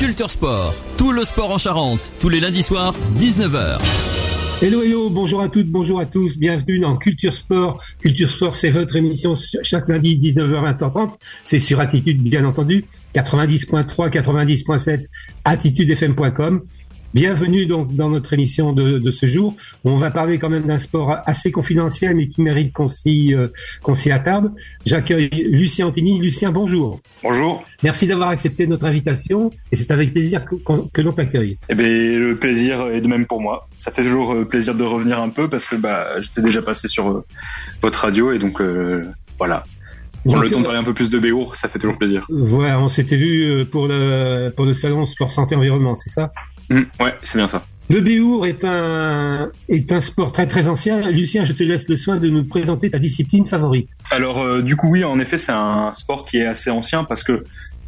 Culture Sport, tout le sport en Charente, tous les lundis soirs, 19h. Hello, bonjour à toutes, bonjour à tous, bienvenue dans Culture Sport. Culture Sport, c'est votre émission chaque lundi 19h, 20h30. C'est sur Attitude, bien entendu, 90.3, 90.7, attitudefm.com. Bienvenue donc dans notre émission de ce jour. On va parler quand même d'un sport assez confidentiel mais qui mérite qu'on s'y attarde. J'accueille Lucien Antini. Lucien, bonjour. Bonjour. Merci d'avoir accepté notre invitation et c'est avec plaisir que l'on t'accueille. Eh bien, le plaisir est de même pour moi. Ça fait toujours plaisir de revenir un peu parce que j'étais déjà passé sur votre radio et donc voilà. Prendre le temps de parler un peu plus de Béour, ça fait toujours plaisir. Voilà, on s'était vu pour le salon Sport Santé Environnement, c'est ça? Ouais, c'est bien ça. Le Béour est un sport très très ancien. Lucien, je te laisse le soin de nous présenter ta discipline favorite. Alors du coup oui, en effet, c'est un sport qui est assez ancien parce que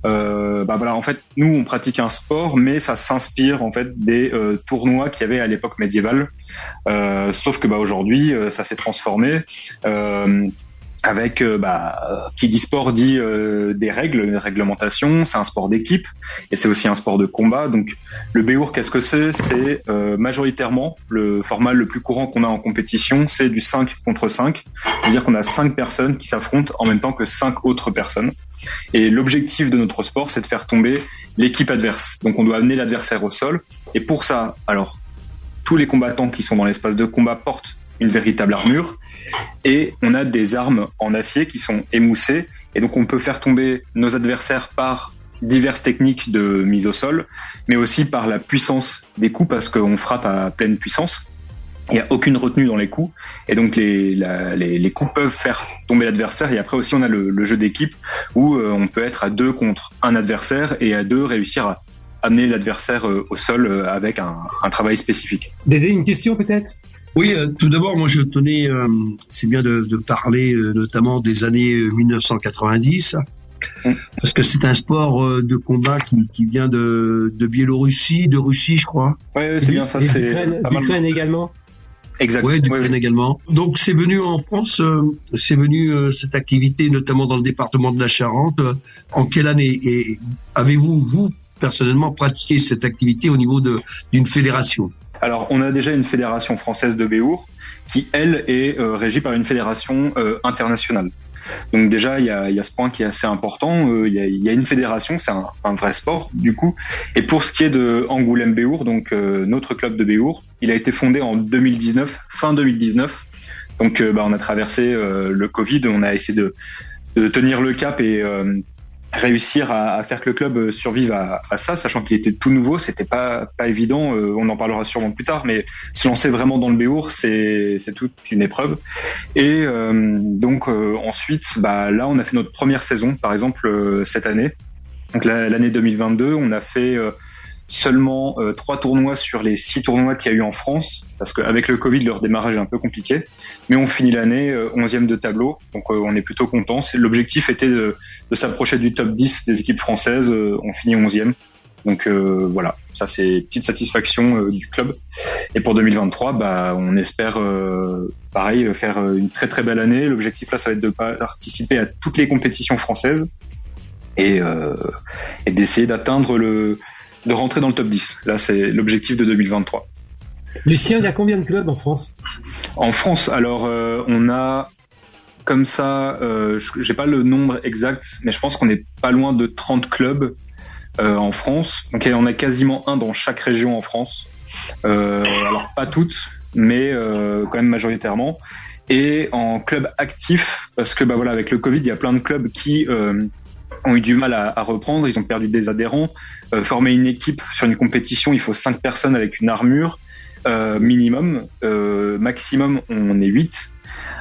en fait, nous on pratique un sport, mais ça s'inspire en fait des tournois qu'il y avait à l'époque médiévale. Sauf que aujourd'hui, ça s'est transformé. Avec qui dit sport dit des règles, une réglementation. C'est un sport d'équipe et c'est aussi un sport de combat. Donc le Béour, qu'est-ce que c'est? C'est majoritairement le format le plus courant qu'on a en compétition, c'est du 5 contre 5. C'est-à-dire qu'on a 5 personnes qui s'affrontent en même temps que 5 autres personnes. Et l'objectif de notre sport, c'est de faire tomber l'équipe adverse. Donc on doit amener l'adversaire au sol. Et pour ça, alors tous les combattants qui sont dans l'espace de combat portent une véritable armure et on a des armes en acier qui sont émoussées et donc on peut faire tomber nos adversaires par diverses techniques de mise au sol mais aussi par la puissance des coups parce qu'on frappe à pleine puissance. Il n'y a aucune retenue dans les coups et donc les coups peuvent faire tomber l'adversaire et après aussi on a le jeu d'équipe où on peut être à 2 contre un adversaire et à 2 réussir à amener l'adversaire au sol avec un travail spécifique. Dédé, une question peut-être? Oui, tout d'abord, moi je tenais, c'est bien de parler notamment des années 1990, parce que c'est un sport de combat qui vient de Biélorussie, de Russie, je crois. Oui, c'est bien ça. C'est d'Ukraine également. Exact. Oui, d'Ukraine également. Donc c'est venu en France, cette activité notamment dans le département de la Charente. En quelle année? Et avez-vous, vous, personnellement, pratiqué cette activité au niveau d'une fédération? Alors, on a déjà une fédération française de Béour qui, elle, est régie par une fédération internationale. Donc déjà, il y a ce point qui est assez important. Il y a une fédération, c'est un vrai sport, du coup. Et pour ce qui est de Angoulême-Béour, donc notre club de Béour, il a été fondé en 2019, fin 2019. Donc, on a traversé le Covid, on a essayé de tenir le cap et réussir à faire que le club survive à ça, sachant qu'il était tout nouveau, c'était pas évident, on en parlera sûrement plus tard, mais se lancer vraiment dans le Béour, c'est toute une épreuve. Et donc ensuite, là on a fait notre première saison, par exemple cette année, donc l'année 2022, on a fait seulement 3 tournois sur les 6 tournois qu'il y a eu en France, parce qu'avec le Covid, leur démarrage est un peu compliqué. Mais on finit l'année 11e de tableau, donc on est plutôt content. L'objectif était de s'approcher du top 10 des équipes françaises. On finit 11e. Donc voilà, ça c'est petite satisfaction du club. Et pour 2023, on espère pareil faire une très très belle année. L'objectif là, ça va être de participer à toutes les compétitions françaises et d'essayer d'atteindre de rentrer dans le top 10. Là, c'est l'objectif de 2023. Lucien, il y a combien de clubs en France? En France, alors on a comme ça, j'ai pas le nombre exact, mais je pense qu'on est pas loin de 30 clubs en France. Donc on a quasiment un dans chaque région en France. Alors pas toutes, mais quand même majoritairement. Et en club actif, parce que avec le Covid, il y a plein de clubs qui ont eu du mal à reprendre, ils ont perdu des adhérents. Former une équipe sur une compétition, il faut 5 personnes avec une armure minimum. Maximum, on est 8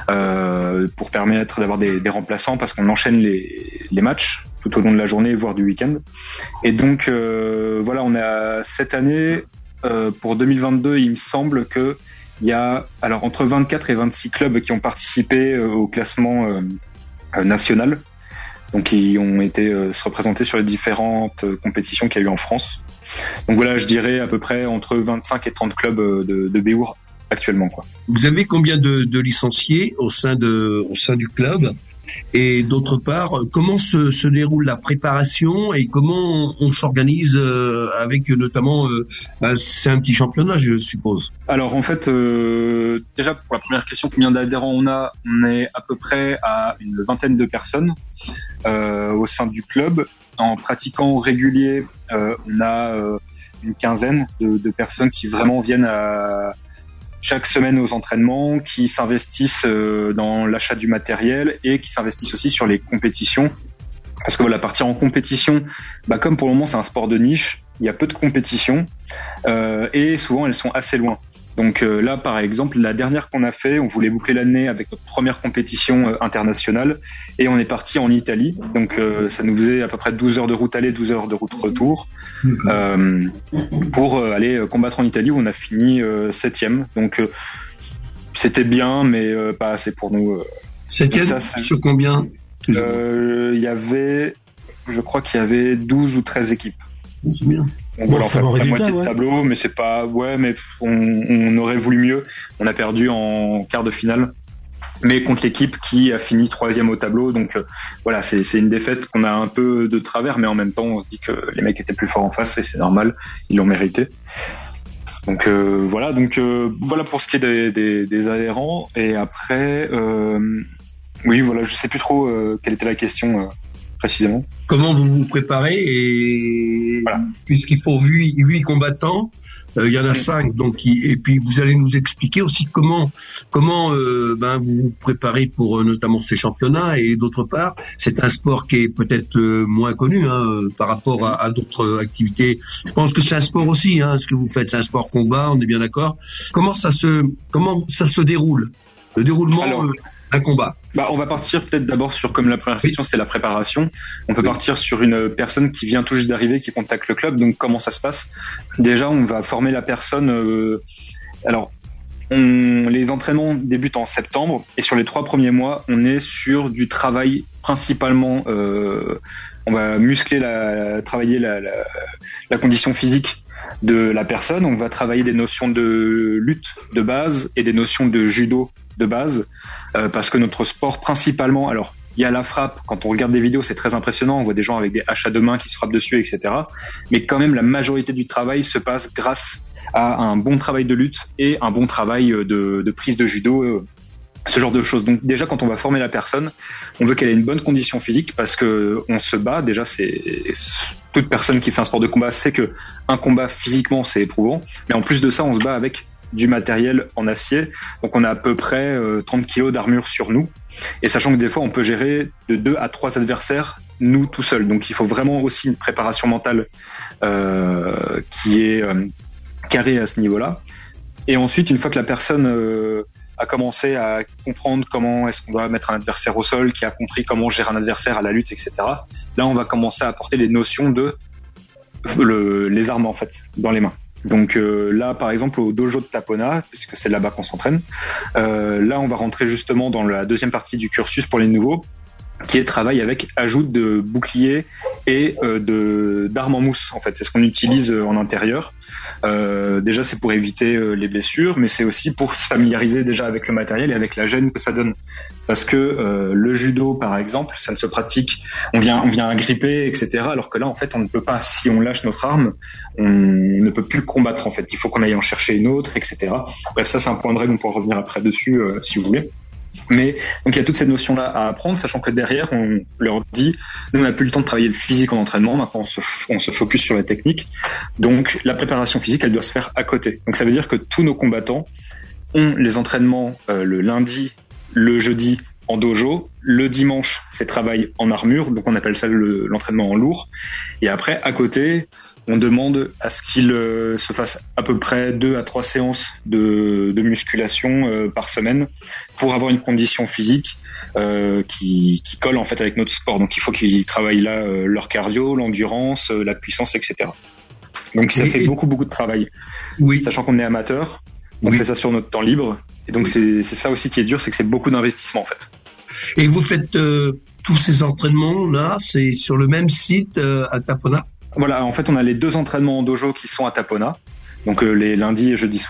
pour permettre d'avoir des remplaçants parce qu'on enchaîne les matchs tout au long de la journée, voire du week-end. Et donc, on a cette année, pour 2022, il me semble que il y a entre 24 et 26 clubs qui ont participé au classement national. Donc ils ont été se représenter sur les différentes compétitions qu'il y a eu en France. Donc voilà, je dirais à peu près entre 25 et 30 clubs de Béour actuellement, quoi. Vous avez combien de licenciés au sein du club? Et d'autre part, comment se déroule la préparation et comment on s'organise avec notamment, c'est un petit championnat, je suppose. Alors en fait, déjà pour la première question, combien d'adhérents on est à peu près à une vingtaine de personnes au sein du club. En pratiquant régulier, on a une quinzaine de personnes qui vraiment viennent chaque semaine aux entraînements, qui s'investissent dans l'achat du matériel et qui s'investissent aussi sur les compétitions. Parce que voilà, partir en compétition, comme pour le moment c'est un sport de niche, il y a peu de compétitions et souvent elles sont assez loin. Donc là, par exemple, la dernière qu'on a fait, on voulait boucler l'année avec notre première compétition internationale et on est parti en Italie. Donc ça nous faisait à peu près 12 heures de route aller, 12 heures de route retour pour aller combattre en Italie où on a fini 7e. Donc c'était bien, mais pas assez pour nous. 7e sur combien? Je crois qu'il y avait 12 ou 13 équipes. C'est bien. Donc voilà, on fait la moitié de tableau, mais c'est pas, mais on aurait voulu mieux. On a perdu en quart de finale, mais contre l'équipe qui a fini 3e au tableau. Donc voilà, c'est une défaite qu'on a un peu de travers, mais en même temps, on se dit que les mecs étaient plus forts en face et c'est normal, ils l'ont mérité. Donc voilà pour ce qui est des adhérents. Et après, oui, voilà, je sais plus trop quelle était la question. Précisément. Comment vous vous préparez et voilà. Puisqu'il faut 8 combattants, il y en a 5, donc et puis vous allez nous expliquer aussi comment vous vous préparez pour notamment ces championnats et d'autre part c'est un sport qui est peut-être moins connu par rapport à d'autres activités. Je pense que c'est un sport aussi, ce que vous faites, c'est un sport combat, on est bien d'accord. Comment ça se déroule, le déroulement d'un combat? On va partir peut-être d'abord sur, comme la première question, c'était la préparation. On peut partir sur une personne qui vient tout juste d'arriver, qui contacte le club. Donc, comment ça se passe? Déjà, on va former la personne. Les entraînements débutent en septembre et sur les 3 premiers mois, on est sur du travail principalement. On va muscler, travailler la condition physique de la personne. On va travailler des notions de lutte de base et des notions de judo de base, parce que notre sport principalement, alors il y a la frappe, quand on regarde des vidéos c'est très impressionnant, on voit des gens avec des haches à 2 mains qui se frappent dessus, etc. Mais quand même la majorité du travail se passe grâce à un bon travail de lutte et un bon travail de prise de judo, ce genre de choses. Donc déjà quand on va former la personne, on veut qu'elle ait une bonne condition physique parce que on se bat, déjà c'est toute personne qui fait un sport de combat sait que un combat physiquement c'est éprouvant, mais en plus de ça on se bat avec du matériel en acier, donc on a à peu près 30 kilos d'armure sur nous, et sachant que des fois on peut gérer de 2 à 3 adversaires nous tout seuls, donc il faut vraiment aussi une préparation mentale qui est carrée à ce niveau-là. Et ensuite, une fois que la personne a commencé à comprendre comment est-ce qu'on doit mettre un adversaire au sol, qui a compris comment gérer un adversaire à la lutte, etc., là on va commencer à apporter des notions de les armes en fait dans les mains. Donc là, par exemple, au dojo de Tapona, puisque c'est là-bas qu'on s'entraîne, là, on va rentrer justement dans la deuxième partie du cursus pour les nouveaux, qui est travail avec ajout de boucliers et d'armes en mousse. En fait, c'est ce qu'on utilise en intérieur. Déjà, c'est pour éviter les blessures, mais c'est aussi pour se familiariser déjà avec le matériel et avec la gêne que ça donne. Parce que le judo, par exemple, ça ne se pratique. On vient agripper, etc. Alors que là, en fait, on ne peut pas. Si on lâche notre arme, on ne peut plus combattre. En fait, il faut qu'on aille en chercher une autre, etc. Bref, ça, c'est un point de règle. On pourra revenir après dessus, si vous voulez. Mais donc il y a toutes ces notions-là à apprendre, sachant que derrière on leur dit, nous on n'a plus le temps de travailler le physique en entraînement, maintenant on se focus sur la technique. Donc la préparation physique, elle doit se faire à côté. Donc ça veut dire que tous nos combattants ont les entraînements le lundi, le jeudi en dojo, le dimanche c'est travail en armure, donc on appelle ça l'entraînement en lourd. Et après à côté, on demande à ce qu'il se fasse à peu près 2 à 3 séances de musculation par semaine pour avoir une condition physique qui colle en fait avec notre sport. Donc il faut qu'ils travaillent là leur cardio, l'endurance, la puissance, etc. Donc ça fait beaucoup de travail. Oui. Sachant qu'on est amateur, on fait ça sur notre temps libre. Et donc c'est ça aussi qui est dur, c'est que c'est beaucoup d'investissement en fait. Et vous faites tous ces entraînements là, c'est sur le même site à Tapona? Voilà, en fait, on a les 2 entraînements en dojo qui sont à Tapona, donc les lundis et jeudis soirs.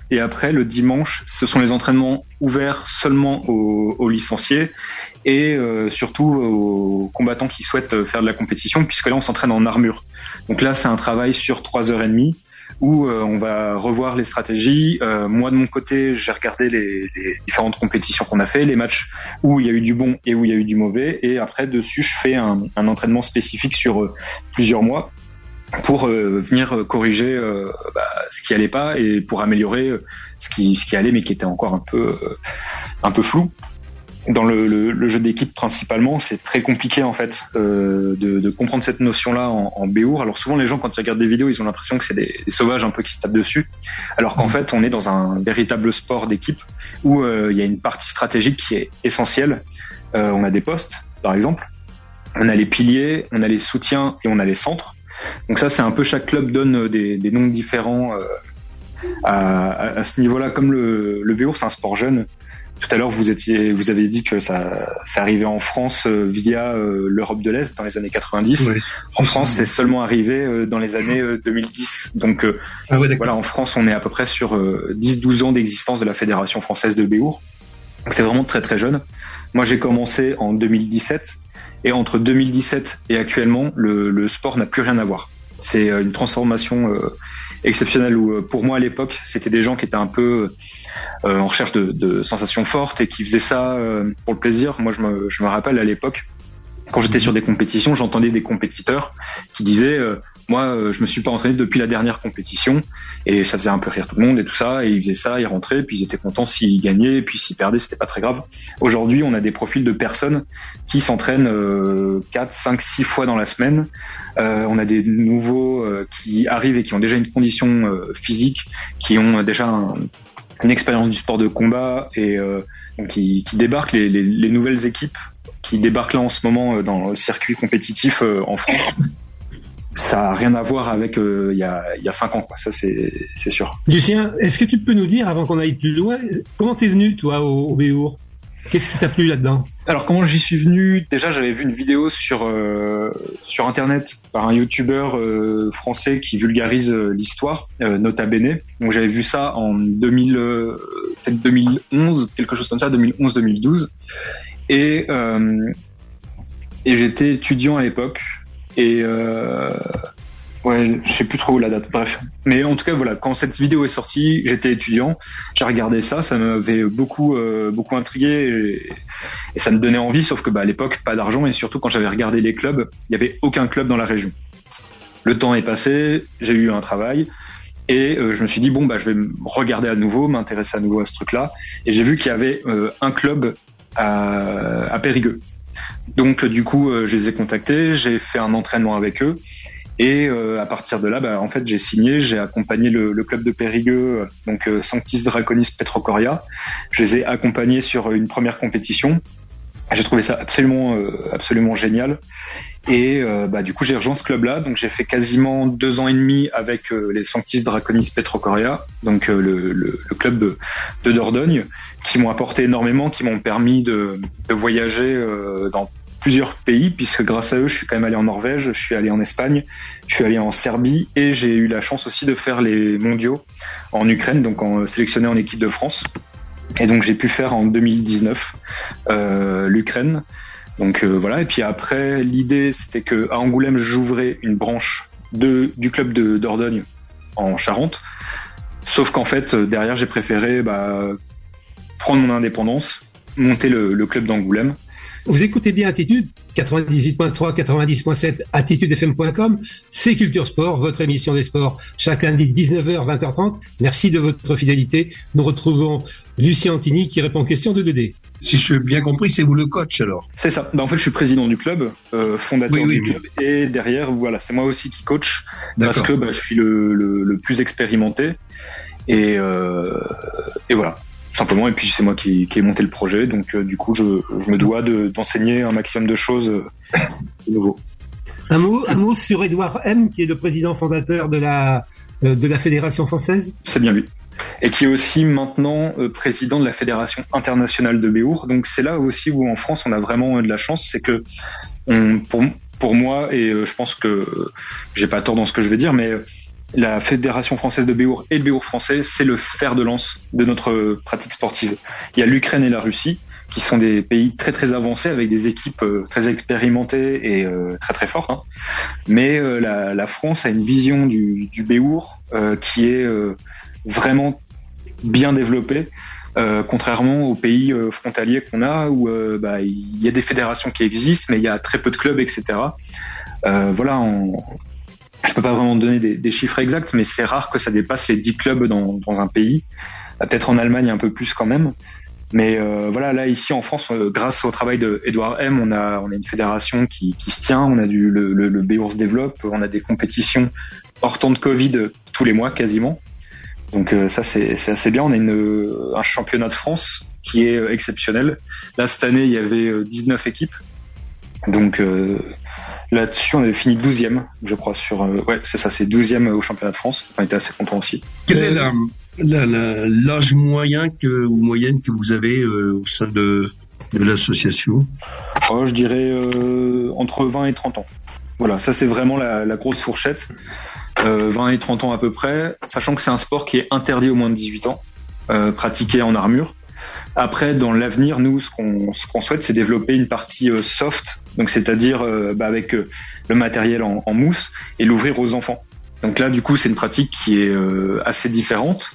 et après le dimanche, ce sont les entraînements ouverts seulement aux licenciés et surtout aux combattants qui souhaitent faire de la compétition, puisque là on s'entraîne en armure. Donc là c'est un travail sur 3h30 où on va revoir les stratégies. Moi de mon côté, j'ai regardé les différentes compétitions qu'on a fait, les matchs où il y a eu du bon et où il y a eu du mauvais, et après dessus je fais un entraînement spécifique sur plusieurs mois pour venir corriger ce qui allait pas et pour améliorer ce qui allait mais qui était encore un peu flou. Dans le jeu d'équipe principalement, c'est très compliqué en fait de comprendre cette notion-là en Béour. Alors souvent les gens quand ils regardent des vidéos, ils ont l'impression que c'est des sauvages un peu qui se tapent dessus, alors qu'en fait on est dans un véritable sport d'équipe où il y a une partie stratégique qui est essentielle. On a des postes par exemple, on a les piliers, on a les soutiens et on a les centres. Donc ça c'est un peu, chaque club donne des noms différents à ce niveau-là. Comme le Béour c'est un sport jeune. Tout à l'heure, vous avez dit que ça arrivait en France via l'Europe de l'Est dans les années 90. Oui, en France, c'est seulement arrivé dans les années 2010. Donc voilà, en France, on est à peu près sur 10-12 ans d'existence de la Fédération française de Béour. Donc c'est vraiment très très jeune. Moi, j'ai commencé en 2017 et entre 2017 et actuellement, le sport n'a plus rien à voir. C'est une transformation exceptionnelle où pour moi à l'époque, c'était des gens qui étaient un peu en recherche de sensations fortes et qui faisaient ça pour le plaisir. Moi, je me rappelle à l'époque, quand j'étais sur des compétitions, j'entendais des compétiteurs qui disaient moi, je me suis pas entraîné depuis la dernière compétition, et ça faisait un peu rire tout le monde et tout ça, et ils faisaient ça, ils rentraient, puis ils étaient contents s'ils gagnaient, et puis s'ils perdaient, c'était pas très grave. Aujourd'hui, on a des profils de personnes qui s'entraînent 4, 5, 6 fois dans la semaine. On a des nouveaux qui arrivent et qui ont déjà une condition physique, qui ont déjà une expérience du sport de combat, et donc qui débarquent, les nouvelles équipes qui débarquent là en ce moment dans le circuit compétitif en France. Ça n'a rien à voir avec il y a 5 ans, quoi. Ça c'est sûr. Lucien, est-ce que tu peux nous dire, avant qu'on aille plus loin, comment t'es venu toi au Béour ? Qu'est-ce qui t'a plu là-dedans ? Alors comment j'y suis venu ? Déjà j'avais vu une vidéo sur internet par un youtubeur français qui vulgarise l'histoire, Nota Bene. Donc j'avais vu ça en peut-être 2011, quelque chose comme ça, 2011-2012. Et j'étais étudiant à l'époque. Et ouais, je sais plus trop la date, bref. Mais en tout cas, voilà, quand cette vidéo est sortie, j'étais étudiant, j'ai regardé ça m'avait beaucoup intrigué et ça me donnait envie, sauf que à l'époque, pas d'argent, et surtout quand j'avais regardé les clubs, il y avait aucun club dans la région. Le temps est passé, j'ai eu un travail, et je me suis dit, je vais me regarder à nouveau, m'intéresser à nouveau à ce truc-là, et j'ai vu qu'il y avait un club à Périgueux. Donc du coup, je les ai contactés, j'ai fait un entraînement avec eux, et à partir de là, en fait, j'ai signé, j'ai accompagné le club de Périgueux, donc Sanctis Draconis Petrocoria. Je les ai accompagnés sur une première compétition. J'ai trouvé ça absolument génial. Et du coup, j'ai rejoint ce club-là. Donc j'ai fait quasiment 2 ans et demi avec les Sanctis Draconis Petrocoria, donc le club de Dordogne, qui m'ont apporté énormément, qui m'ont permis de voyager dans plusieurs pays, puisque grâce à eux, je suis quand même allé en Norvège, je suis allé en Espagne, je suis allé en Serbie, et j'ai eu la chance aussi de faire les mondiaux en Ukraine, donc sélectionné en équipe de France. Et donc j'ai pu faire en 2019 l'Ukraine. Donc voilà, et puis après, l'idée c'était que à Angoulême, j'ouvrais une branche du club de Dordogne en Charente. Sauf qu'en fait, derrière, j'ai préféré prendre mon indépendance, monter le club d'Angoulême. Vous écoutez bien Attitude, 98.3, 90.7, attitudefm.com, c'est Culture Sport, votre émission des sports, chaque lundi 19h, 20h30. Merci de votre fidélité. Nous retrouvons Lucien Antini qui répond aux questions de Dédé. Si je suis bien compris, c'est vous le coach alors ? C'est ça. En fait, je suis président du club, fondateur du club, et derrière, voilà, c'est moi aussi qui coach. Parce que je suis le plus expérimenté. Et voilà. Simplement, et puis c'est moi qui ai monté le projet, donc du coup je me dois d'enseigner un maximum de choses de nouveau. Un mot sur Édouard M, qui est le président fondateur de la Fédération française. C'est bien lui. Et qui est aussi maintenant président de la Fédération internationale de Béour. Donc c'est là aussi où en France on a vraiment de la chance, c'est que pour moi, et je pense que j'ai pas tort dans ce que je vais dire, mais la Fédération française de Béour et le Béour français, c'est le fer de lance de notre pratique sportive. Il y a l'Ukraine et la Russie, qui sont des pays très très avancés avec des équipes très expérimentées et très très fortes. Hein. Mais la France a une vision du Béour qui est vraiment bien développée, contrairement aux pays frontaliers qu'on a où il y a des fédérations qui existent, mais il y a très peu de clubs, etc. Voilà, je peux pas vraiment donner des chiffres exacts, mais c'est rare que ça dépasse les 10 clubs dans un pays. Peut-être en Allemagne un peu plus quand même. Mais voilà, là ici en France, grâce au travail de Edouard M, on a une fédération qui se tient. On a le Béour se développe. On a des compétitions hors temps de Covid tous les mois quasiment. Donc ça c'est assez bien. On a un championnat de France qui est exceptionnel. Là cette année il y avait 19 équipes. Donc là-dessus on avait fini 12e, je crois ouais c'est ça, c'est 12e au championnat de France. On était assez contents aussi. Quel est l'âge moyen ou moyenne que vous avez au sein de l'association? Je dirais entre 20 et 30 ans. Voilà, ça c'est vraiment la grosse fourchette. 20 et 30 ans à peu près, sachant que c'est un sport qui est interdit aux moins de 18 ans, pratiqué en armure. Après, dans l'avenir, nous, ce qu'on souhaite, c'est développer une partie soft, donc c'est-à-dire avec le matériel en mousse, et l'ouvrir aux enfants. Donc là, du coup, c'est une pratique qui est assez différente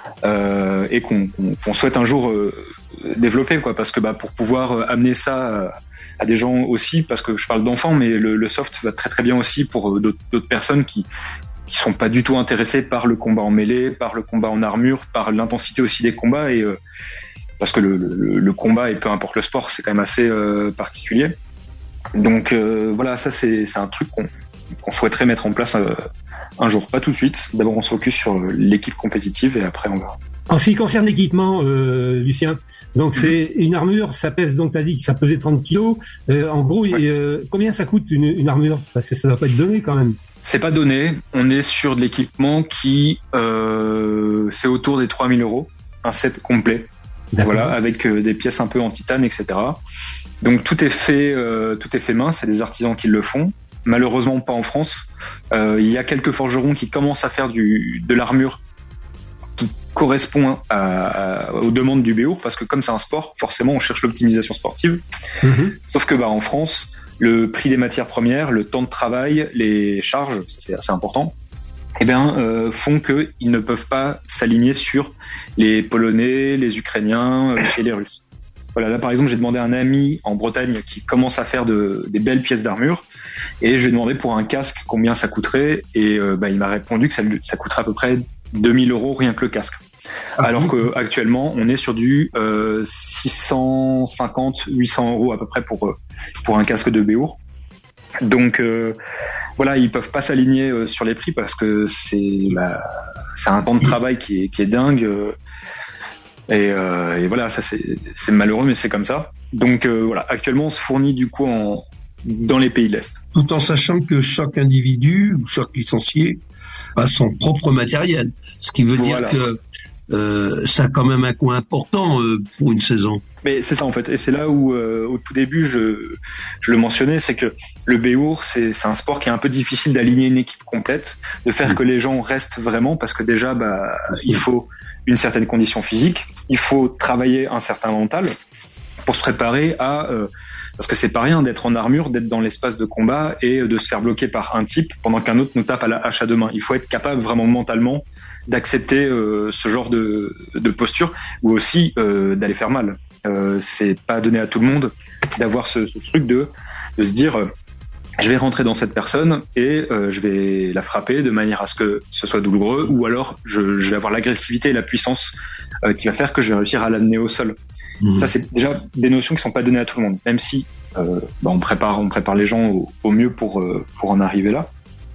et qu'on souhaite un jour développer, quoi, parce que pour pouvoir amener ça à des gens aussi, parce que je parle d'enfants, mais le soft va très très bien aussi pour d'autres personnes qui sont pas du tout intéressées par le combat en mêlée, par le combat en armure, par l'intensité aussi des combats, et parce que le combat, et peu importe le sport, c'est quand même assez particulier. Donc voilà, ça c'est un truc qu'on souhaiterait mettre en place un jour, pas tout de suite. D'abord, on se focus sur l'équipe compétitive et après on verra. En ce qui concerne l'équipement, Lucien, donc c'est une armure, ça pèse, donc t'as dit que ça pesait 30 kilos. En gros, ouais. Combien ça coûte une armure? Parce que ça doit pas être donné quand même. C'est pas donné. On est sur de l'équipement qui c'est autour des 3 000 €, un set complet. D'accord. Voilà, avec des pièces un peu en titane, etc. Donc tout est fait main. C'est des artisans qui le font. Malheureusement pas en France. Il y a quelques forgerons qui commencent à faire de l'armure qui correspond aux demandes du Béour, parce que comme c'est un sport, forcément on cherche l'optimisation sportive. Mm-hmm. Sauf que en France, le prix des matières premières, le temps de travail, les charges, c'est assez important, font qu'ils ne peuvent pas s'aligner sur les Polonais, les Ukrainiens et les Russes. Voilà, là par exemple, j'ai demandé à un ami en Bretagne qui commence à faire des belles pièces d'armure, et je lui ai demandé pour un casque combien ça coûterait, et il m'a répondu que ça coûterait à peu près 2 000 € rien que le casque. Alors qu'actuellement, on est sur du 650, 800 € à peu près pour un casque de Béour. Donc voilà, ils peuvent pas s'aligner sur les prix parce que c'est un temps de travail qui est dingue. Et voilà, ça c'est malheureux, mais c'est comme ça. Donc voilà, actuellement on se fournit du coup dans les pays de l'Est. Tout en sachant que chaque individu ou chaque licencié a son propre matériel, ce qui veut dire que ça a quand même un coût important pour une saison. Mais c'est ça en fait, et c'est là où au tout début je le mentionnais, c'est que le Béour c'est un sport qui est un peu difficile d'aligner une équipe complète, de faire que les gens restent vraiment, parce que déjà il faut une certaine condition physique, il faut travailler un certain mental pour se préparer parce que c'est pas rien d'être en armure, d'être dans l'espace de combat et de se faire bloquer par un type pendant qu'un autre nous tape à la hache à deux mains. Il faut être capable vraiment mentalement d'accepter ce genre de posture, ou aussi d'aller faire mal. C'est pas donné à tout le monde d'avoir ce truc de se dire je vais rentrer dans cette personne et je vais la frapper de manière à ce que ce soit douloureux, ou alors je vais avoir l'agressivité et la puissance qui va faire que je vais réussir à l'amener au sol. Ça, c'est déjà des notions qui sont pas données à tout le monde, même si on prépare les gens au mieux pour en arriver là.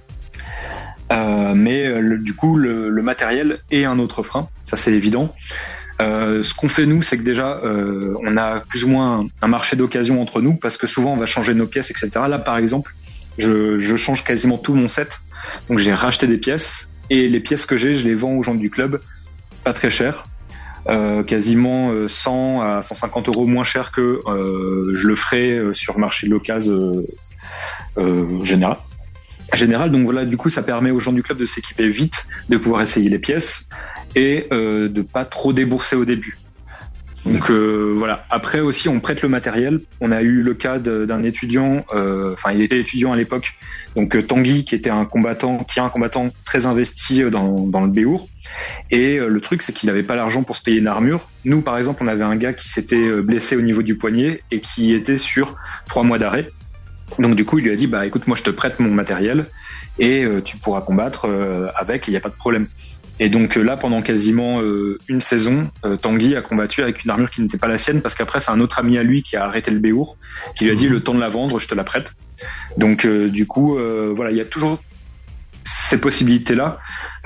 Mais du coup, le matériel est un autre frein, ça c'est évident. Ce qu'on fait nous, c'est que déjà on a plus ou moins un marché d'occasion entre nous, parce que souvent on va changer nos pièces, etc. Là par exemple, je change quasiment tout mon set, donc j'ai racheté des pièces, et les pièces que je les vends aux gens du club pas très cher, quasiment 100 à 150 € moins cher que je le ferais sur le marché de l'occasion général. générale. Donc voilà, du coup, ça permet aux gens du club de s'équiper vite, de pouvoir essayer les pièces et de pas trop débourser au début. Donc voilà. Après aussi, on prête le matériel. On a eu le cas d'un étudiant. Il était étudiant à l'époque. Donc Tanguy, qui est un combattant très investi dans le Béour. Et le truc, c'est qu'il n'avait pas l'argent pour se payer une armure. Nous, par exemple, on avait un gars qui s'était blessé au niveau du poignet et qui était sur 3 mois d'arrêt. Donc du coup, il lui a dit, bah écoute, moi je te prête mon matériel et tu pourras combattre avec. Il n'y a pas de problème. Et donc là, pendant quasiment une saison, Tanguy a combattu avec une armure qui n'était pas la sienne, parce qu'après, c'est un autre ami à lui qui a arrêté le Béour, qui lui a dit, le temps de la vendre, je te la prête. Donc du coup, voilà, il y a toujours ces possibilités-là.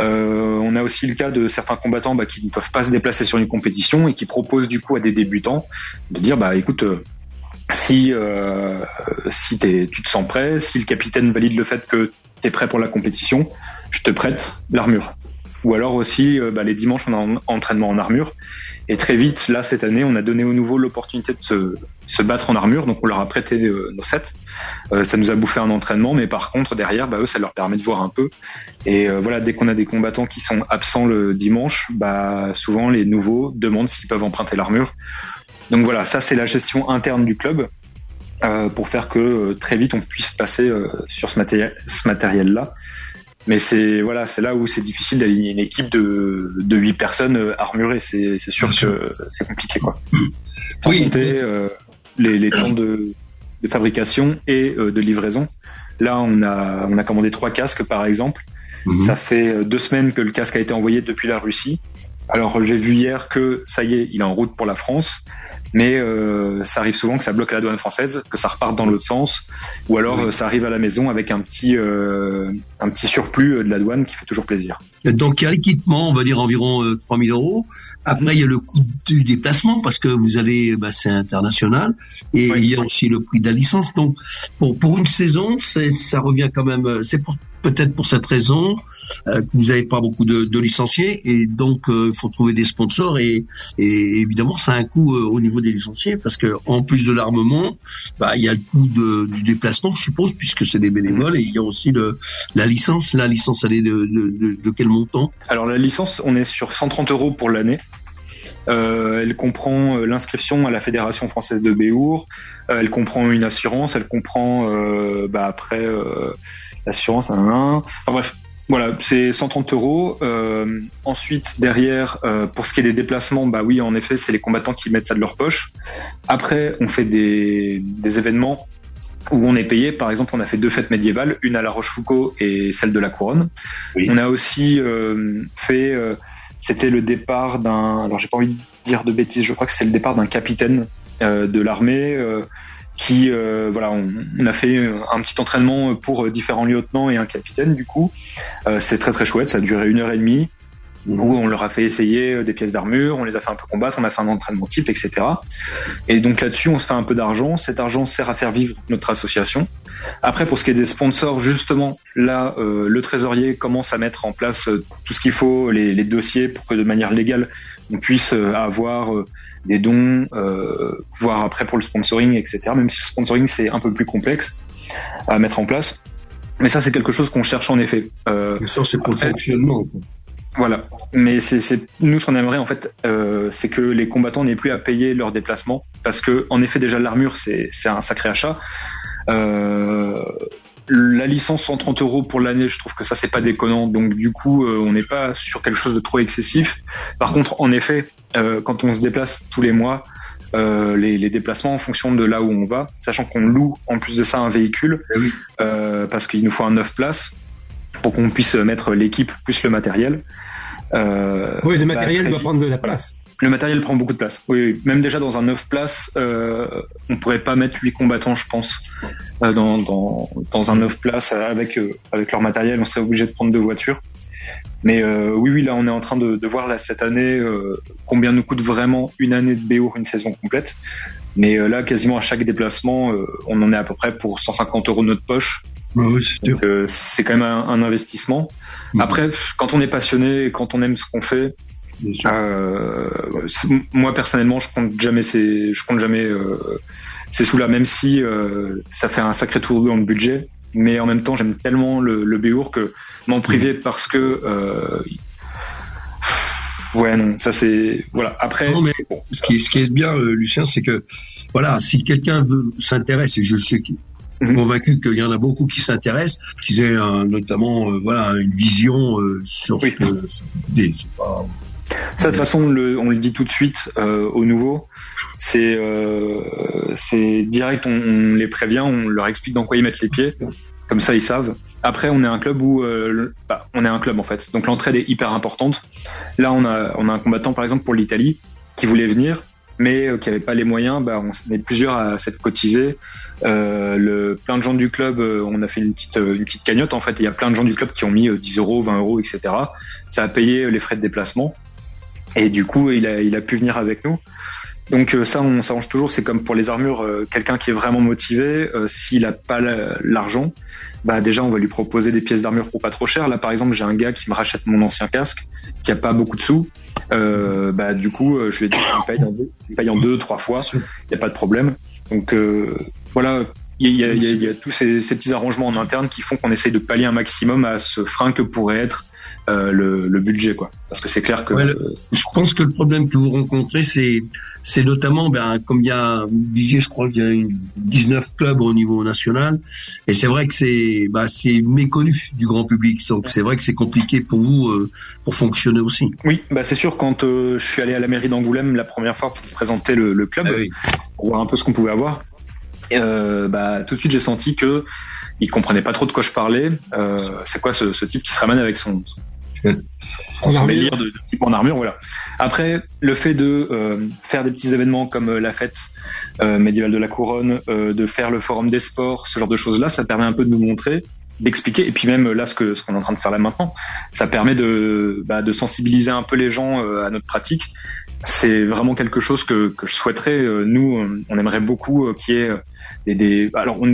On a aussi le cas de certains combattants qui ne peuvent pas se déplacer sur une compétition et qui proposent du coup à des débutants de dire, bah écoute, si tu te sens prêt, si le capitaine valide le fait que tu es prêt pour la compétition, je te prête l'armure. Ou alors aussi, les dimanches, on a un entraînement en armure. Et très vite, là, cette année, on a donné aux nouveaux l'opportunité de se battre en armure. Donc, on leur a prêté nos sets. Ça nous a bouffé un entraînement. Mais par contre, derrière, eux, ça leur permet de voir un peu. Et voilà, dès qu'on a des combattants qui sont absents le dimanche, souvent, les nouveaux demandent s'ils peuvent emprunter l'armure. Donc voilà, ça, c'est la gestion interne du club. Pour faire que très vite, on puisse passer sur ce matériel-là. Mais c'est là où c'est difficile d'aligner une équipe de 8 personnes armurées. C'est sûr que c'est compliqué, quoi. Sans compter les temps de fabrication et de livraison. Là, on a commandé 3 casques, par exemple. Ça fait 2 semaines que le casque a été envoyé depuis la Russie. Alors, j'ai vu hier que ça y est, il est en route pour la France. Mais ça arrive souvent que ça bloque à la douane française, que ça reparte dans l'autre sens, ou alors ça arrive à la maison avec un petit surplus de la douane qui fait toujours plaisir. Donc il y a l'équipement, on va dire environ 3 000 €. Après il y a le coût du déplacement, parce que vous allez, c'est international, et il y a aussi le prix de la licence. Donc pour une saison, ça revient quand même. C'est peut-être pour cette raison que vous n'avez pas beaucoup de licenciés, et donc il faut trouver des sponsors, et évidemment ça a un coût au niveau des licenciés, parce que en plus de l'armement, il y a le coût du déplacement, je suppose, puisque c'est des bénévoles, et il y a aussi la licence. La licence, elle est de quel montant? Alors la licence, on est sur 130 € pour l'année. Elle comprend l'inscription à la Fédération française de Béour, elle comprend une assurance, elle comprend après l'assurance, enfin bref, voilà, c'est 130 €. Ensuite, derrière, pour ce qui est des déplacements, oui, en effet, c'est les combattants qui mettent ça de leur poche. Après, on fait des événements où on est payé. Par exemple, on a fait 2 fêtes médiévales, une à La Rochefoucauld et celle de la Couronne. Oui. On a aussi fait, c'était le départ alors j'ai pas envie de dire de bêtises, je crois que c'est le départ d'un capitaine de l'armée qui on a fait un petit entraînement pour différents lieutenants et un capitaine. Du coup, c'est très très chouette, ça a duré 1h30. Où on leur a fait essayer des pièces d'armure, on les a fait un peu combattre, on a fait un entraînement type, etc. Et donc là-dessus, on se fait un peu d'argent. Cet argent sert à faire vivre notre association. Après, pour ce qui est des sponsors, justement, là, le trésorier commence à mettre en place tout ce qu'il faut, les dossiers, pour que de manière légale, on puisse avoir des dons, voire après pour le sponsoring, etc. Même si le sponsoring, c'est un peu plus complexe à mettre en place. Mais ça, c'est quelque chose qu'on cherche en effet. Mais ça, c'est pour le fonctionnement, quoi. Voilà, mais c'est nous ce qu'on aimerait en fait, c'est que les combattants n'aient plus à payer leurs déplacements, parce que en effet déjà l'armure c'est un sacré achat. La licence 130 € pour l'année, je trouve que ça c'est pas déconnant, donc du coup on n'est pas sur quelque chose de trop excessif. Par contre, en effet, quand on se déplace tous les mois, les déplacements en fonction de là où on va, sachant qu'on loue en plus de ça un véhicule, parce qu'il nous faut un 9 places. Pour qu'on puisse mettre l'équipe plus le matériel. Oui, le matériel doit prendre de la place. Le matériel prend beaucoup de place. Oui. Même déjà dans un 9 places, on pourrait pas mettre 8 combattants, je pense, dans un 9 places avec leur matériel. On serait obligé de prendre 2 voitures. Mais oui, là, on est en train de voir là cette année combien nous coûte vraiment une année de Béour, une saison complète. Mais là, quasiment à chaque déplacement, on en est à peu près pour 150 € de notre poche. Oui, c'est sûr. C'est quand même un investissement. Après, quand on est passionné et quand on aime ce qu'on fait, moi personnellement, je compte jamais ces sous-là, même si ça fait un sacré tour dans le budget. mais en même temps j'aime tellement le Béour que m'en priver parce que ouais, non, ça c'est voilà. Après, non, mais bon, ce qui est bien, Lucien, c'est que voilà, si quelqu'un s'intéresse, et je suis convaincu qu'il y en a beaucoup qui s'intéressent, qu'ils aient notamment voilà une vision sur ce que c'est pas. Ça, de toute façon, on le dit tout de suite aux nouveaux. C'est direct, on les prévient, on leur explique dans quoi ils mettent les pieds. Comme ça, ils savent. Après, on est un club où on est un club en fait. Donc l'entraide est hyper importante. Là, on a un combattant par exemple pour l'Italie qui voulait venir, mais qui avait pas les moyens. On est plusieurs à s'être cotisés. Plein de gens du club, on a fait une petite cagnotte en fait. Il y a plein de gens du club qui ont mis 10 €, 20 €, etc. Ça a payé les frais de déplacement. Et du coup, il a pu venir avec nous. Donc ça, on s'arrange toujours. C'est comme pour les armures, quelqu'un qui est vraiment motivé, s'il a pas l'argent, déjà on va lui proposer des pièces d'armure pour pas trop cher. Là, par exemple, j'ai un gars qui me rachète mon ancien casque, qui a pas beaucoup de sous. Du coup, je lui ai dit qu'il paye en 2-3 fois. Il y a pas de problème. Donc voilà. Il y a tous ces petits arrangements en interne qui font qu'on essaye de pallier un maximum à ce frein que pourrait être le budget, quoi. Parce que c'est clair que je pense que le problème que vous rencontrez, c'est notamment comme il y a je crois qu'il y a 19 clubs au niveau national, et c'est vrai que c'est méconnu du grand public, donc c'est vrai que c'est compliqué pour vous pour fonctionner aussi. Oui, c'est sûr. Quand je suis allé à la mairie d'Angoulême la première fois pour présenter le club, pour voir un peu ce qu'on pouvait avoir, et, tout de suite j'ai senti que il comprenait pas trop de quoi je parlais. C'est quoi ce type qui se ramène avec son délire de type en armure, voilà. Après, le fait de faire des petits événements comme la fête médiévale de la Couronne, de faire le forum des sports, ce genre de choses-là, ça permet un peu de nous montrer, d'expliquer, et puis même là ce qu'on est en train de faire là maintenant, ça permet de sensibiliser un peu les gens à notre pratique. C'est vraiment quelque chose que je souhaiterais. Nous, on aimerait beaucoup qu'il y ait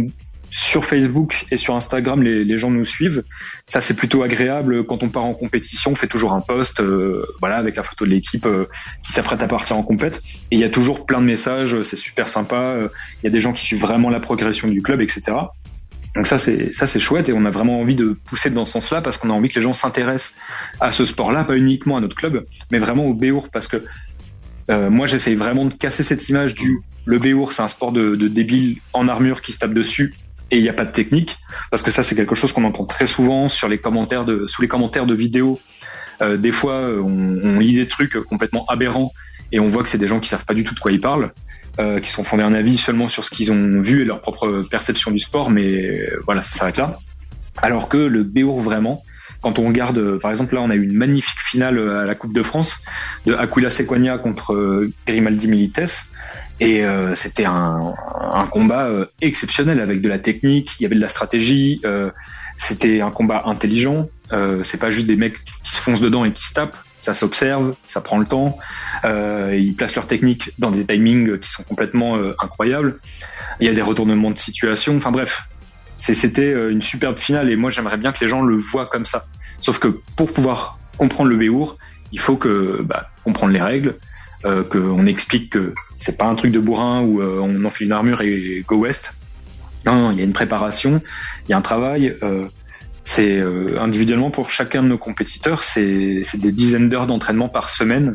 sur Facebook et sur Instagram, les gens nous suivent. Ça, c'est plutôt agréable. Quand on part en compétition, on fait toujours un post, avec la photo de l'équipe qui s'apprête à partir en compète. Et il y a toujours plein de messages. C'est super sympa. Il y a des gens qui suivent vraiment la progression du club, etc. Donc ça, c'est chouette. Et on a vraiment envie de pousser dans ce sens-là parce qu'on a envie que les gens s'intéressent à ce sport-là, pas uniquement à notre club, mais vraiment au Béour, parce que moi, j'essaye vraiment de casser cette image le Béour, c'est un sport de débile en armure qui se tape dessus. Et il n'y a pas de technique, parce que ça, c'est quelque chose qu'on entend très souvent sous les commentaires de vidéos. Des fois, on lit des trucs complètement aberrants et on voit que c'est des gens qui savent pas du tout de quoi ils parlent, qui sont fondés un avis seulement sur ce qu'ils ont vu et leur propre perception du sport, mais voilà, ça s'arrête là. Alors que le Béour, vraiment, quand on regarde, par exemple, là, on a eu une magnifique finale à la Coupe de France de Aquila Sequania contre Grimaldi Milites. Et c'était un combat exceptionnel avec de la technique, il y avait de la stratégie, c'était un combat intelligent, c'est pas juste des mecs qui se foncent dedans et qui se tapent, ça s'observe, ça prend le temps, ils placent leur technique dans des timings qui sont complètement incroyables, il y a des retournements de situation, enfin bref, c'était une superbe finale et moi j'aimerais bien que les gens le voient comme ça. Sauf que pour pouvoir comprendre le Béour, il faut comprendre les règles, qu'on explique que c'est pas un truc de bourrin où on enfile une armure et go west. Non, il y a une préparation, il y a un travail. C'est individuellement pour chacun de nos compétiteurs, c'est des dizaines d'heures d'entraînement par semaine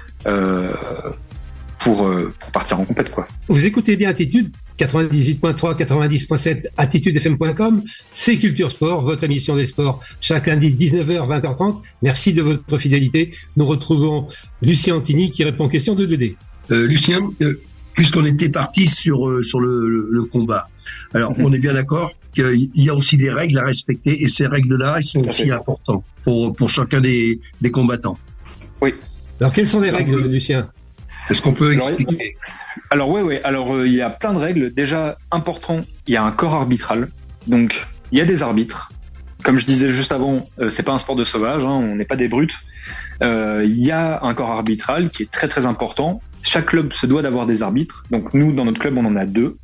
pour partir en compète, quoi. Vous écoutez bien Attitude 98.3, 90.7, attitudefm.com, c'est Culture Sport, votre émission des sports, chaque lundi 19h, 20h30. Merci de votre fidélité. Nous retrouvons Lucien Antini qui répond aux questions de Dédé. Lucien, puisqu'on était parti sur le combat, alors on est bien d'accord qu'il y a aussi des règles à respecter et ces règles-là, elles sont aussi importantes pour chacun des combattants. Oui. Alors quelles sont les règles, Lucien ? Est-ce qu'on peut expliquer ? Alors ouais. Alors il y a plein de règles. Déjà important, il y a un corps arbitral. Donc il y a des arbitres. Comme je disais juste avant, c'est pas un sport de sauvage. On n'est pas des brutes. Il y a un corps arbitral qui est très très important. Chaque club se doit d'avoir des arbitres. Donc nous dans notre club on en a 2.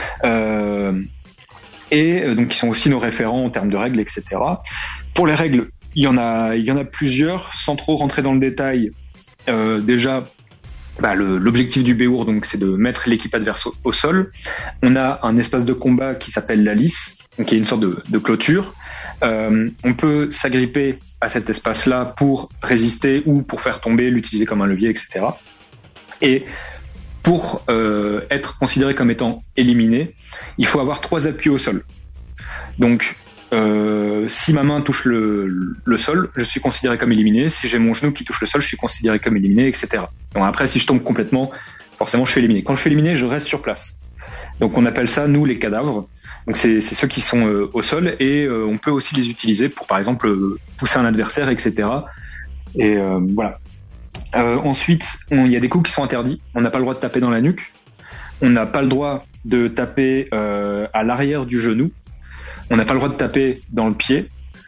Et donc ils sont aussi nos référents en termes de règles, etc. Pour les règles, il y en a plusieurs. Sans trop rentrer dans le détail. Déjà. L'objectif du Béour, donc, c'est de mettre l'équipe adverse au sol. On a un espace de combat qui s'appelle la lice. donc il y a une sorte de clôture. On peut s'agripper à cet espace-là pour résister ou pour faire tomber, l'utiliser comme un levier, etc. Et pour être considéré comme étant éliminé, il faut avoir 3 appuis au sol. Donc, si ma main touche le sol, je suis considéré comme éliminé. Si j'ai mon genou qui touche le sol, je suis considéré comme éliminé, etc. Donc après, si je tombe complètement, forcément, je suis éliminé. Quand je suis éliminé, je reste sur place. Donc on appelle ça, nous, les cadavres. Donc c'est ceux qui sont au sol et on peut aussi les utiliser pour, par exemple, pousser un adversaire, etc. Et voilà. Ensuite, il y a des coups qui sont interdits. On n'a pas le droit de taper dans la nuque. On n'a pas le droit de taper à l'arrière du genou. On n'a pas le droit de taper dans le pied.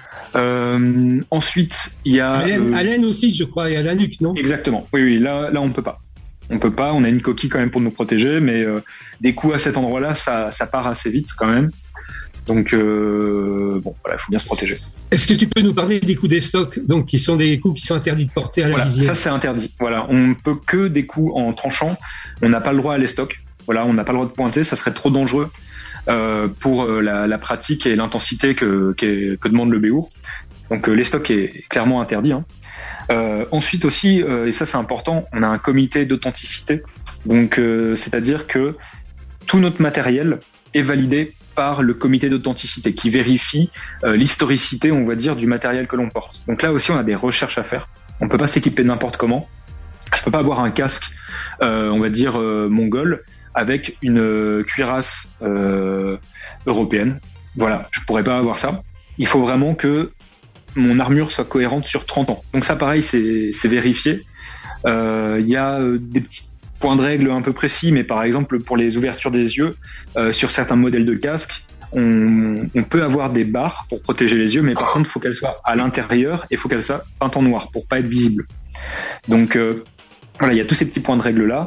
Ensuite, il y a... À l'aine aussi, je crois, et à la nuque, non ? Exactement. Oui, là, on peut pas. On peut pas. On a une coquille quand même pour nous protéger, mais des coups à cet endroit-là, ça part assez vite quand même. Donc, bon, voilà, il faut bien se protéger. Est-ce que tu peux nous parler des coups d'estoc, donc qui sont des coups qui sont interdits de porter à la visière ? Ça c'est interdit. Voilà, on peut que des coups en tranchant. On n'a pas le droit à l'estoc. Voilà, on n'a pas le droit de pointer. Ça serait trop dangereux pour la pratique et l'intensité que demande le béour. Donc l'estoc est clairement interdit. Hein. Ensuite aussi, et ça c'est important, on a un comité d'authenticité. Donc c'est-à-dire que tout notre matériel est validé par le comité d'authenticité qui vérifie l'historicité, on va dire, du matériel que l'on porte. Donc là aussi, on a des recherches à faire. On peut pas s'équiper n'importe comment. Je peux pas avoir un casque, on va dire, mongol avec une cuirasse européenne. Voilà, je pourrais pas avoir ça. Il faut vraiment que mon armure soit cohérente sur 30 ans. Donc ça, pareil, c'est vérifié. Il y a des petits points de règle un peu précis, mais par exemple, pour les ouvertures des yeux, sur certains modèles de casques, on peut avoir des barres pour protéger les yeux, mais par contre, il faut qu'elles soient à l'intérieur et il faut qu'elles soient peintes en noir pour pas être visibles. Donc voilà, il y a tous ces petits points de règle-là.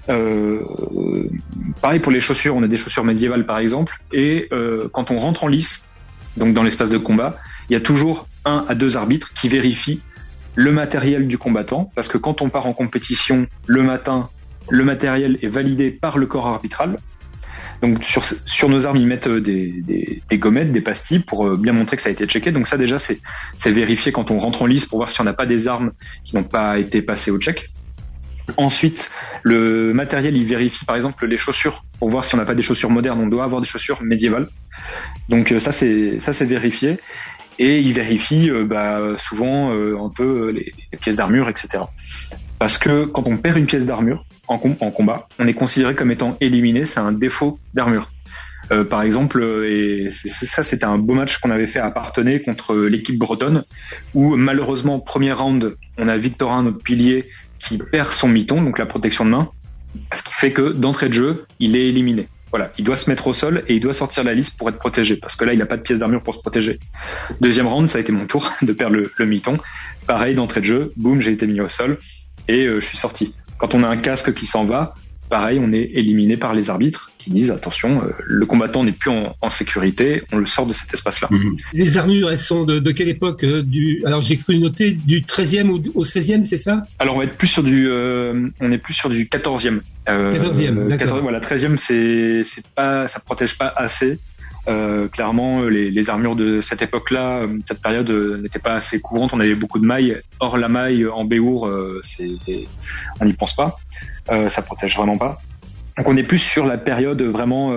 Pareil pour les chaussures, on a des chaussures médiévales par exemple, et quand on rentre en lice, donc dans l'espace de combat, il y a toujours 1 à 2 arbitres qui vérifient le matériel du combattant, parce que quand on part en compétition le matin, le matériel est validé par le corps arbitral. Donc sur nos armes, ils mettent des gommettes, des pastilles pour bien montrer que ça a été checké. Donc ça déjà, c'est vérifié quand on rentre en lice pour voir si on n'a pas des armes qui n'ont pas été passées au check. Ensuite, le matériel, il vérifie par exemple les chaussures pour voir si on n'a pas des chaussures modernes. On doit avoir des chaussures médiévales. Donc ça c'est vérifié. Et il vérifie souvent un peu les pièces d'armure, etc. Parce que quand on perd une pièce d'armure en combat, on est considéré comme étant éliminé. C'est un défaut d'armure. Par exemple, et c'était un beau match qu'on avait fait à Parthenay contre l'équipe bretonne, où malheureusement, premier round, on a Victorin, notre pilier, qui perd son miton, donc la protection de main, ce qui fait que d'entrée de jeu, il est éliminé. Voilà, il doit se mettre au sol et il doit sortir de la liste pour être protégé, parce que là, il n'a pas de pièce d'armure pour se protéger. Deuxième round, ça a été mon tour de perdre le miton. Pareil, d'entrée de jeu, boum, j'ai été mis au sol et je suis sorti. Quand on a un casque qui s'en va, pareil, on est éliminé par les arbitres qui disent attention, le combattant n'est plus en sécurité, on le sort de cet espace-là. Les armures, elles sont de quelle époque Alors j'ai cru noter du 13e au 16e, c'est ça? Alors on est plus sur du 14e. 14e, d'accord. Voilà, 13e, c'est pas, ça protège pas assez. Clairement, les armures de cette époque-là, cette période n'étaient pas assez couvrantes. On avait beaucoup de mailles. Or, la maille en béour, on n'y pense pas. Ça protège vraiment pas. Donc, on est plus sur la période vraiment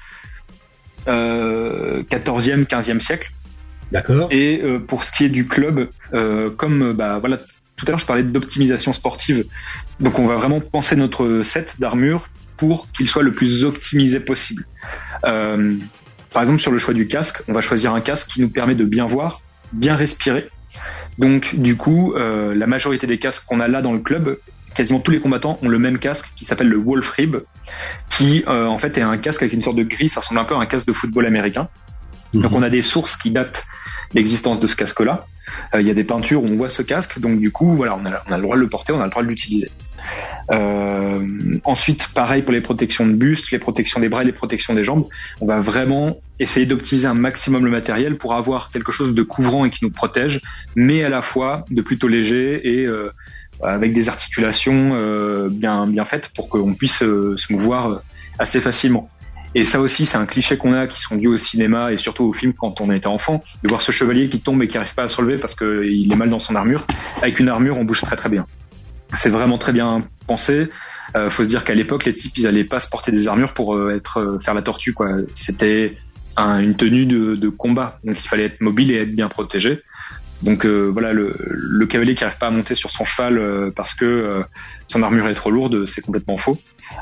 14e, 15e siècle. D'accord. Et pour ce qui est du club, comme voilà, tout à l'heure je parlais d'optimisation sportive. Donc, on va vraiment penser notre set d'armure pour qu'il soit le plus optimisé possible. Par exemple, sur le choix du casque, on va choisir un casque qui nous permet de bien voir, bien respirer. Donc, du coup, la majorité des casques qu'on a là dans le club, quasiment tous les combattants ont le même casque qui s'appelle le Wolf Rib, qui en fait est un casque avec une sorte de grille, ça ressemble un peu à un casque de football américain. Donc, on a des sources qui datent l'existence de ce casque-là. Il y a des peintures où on voit ce casque, donc du coup, voilà, on a le droit de le porter, on a le droit de l'utiliser. Ensuite, pareil pour les protections de buste, les protections des bras et les protections des jambes. On va vraiment essayer d'optimiser un maximum le matériel pour avoir quelque chose de couvrant et qui nous protège, mais à la fois de plutôt léger et avec des articulations bien faites pour qu'on puisse se mouvoir assez facilement. Et ça aussi, c'est un cliché qu'on a, qui sont dus au cinéma et surtout au film quand on était enfant, de voir ce chevalier qui tombe et qui arrive pas à se relever parce qu'il est mal dans son armure. Avec une armure, on bouge très très bien. C'est vraiment très bien pensé. Faut se dire qu'à l'époque, les types, ils allaient pas se porter des armures pour faire la tortue, quoi. C'était une tenue de combat, donc il fallait être mobile et être bien protégé. Donc voilà, le cavalier qui arrive pas à monter sur son cheval parce que son armure est trop lourde, c'est complètement faux.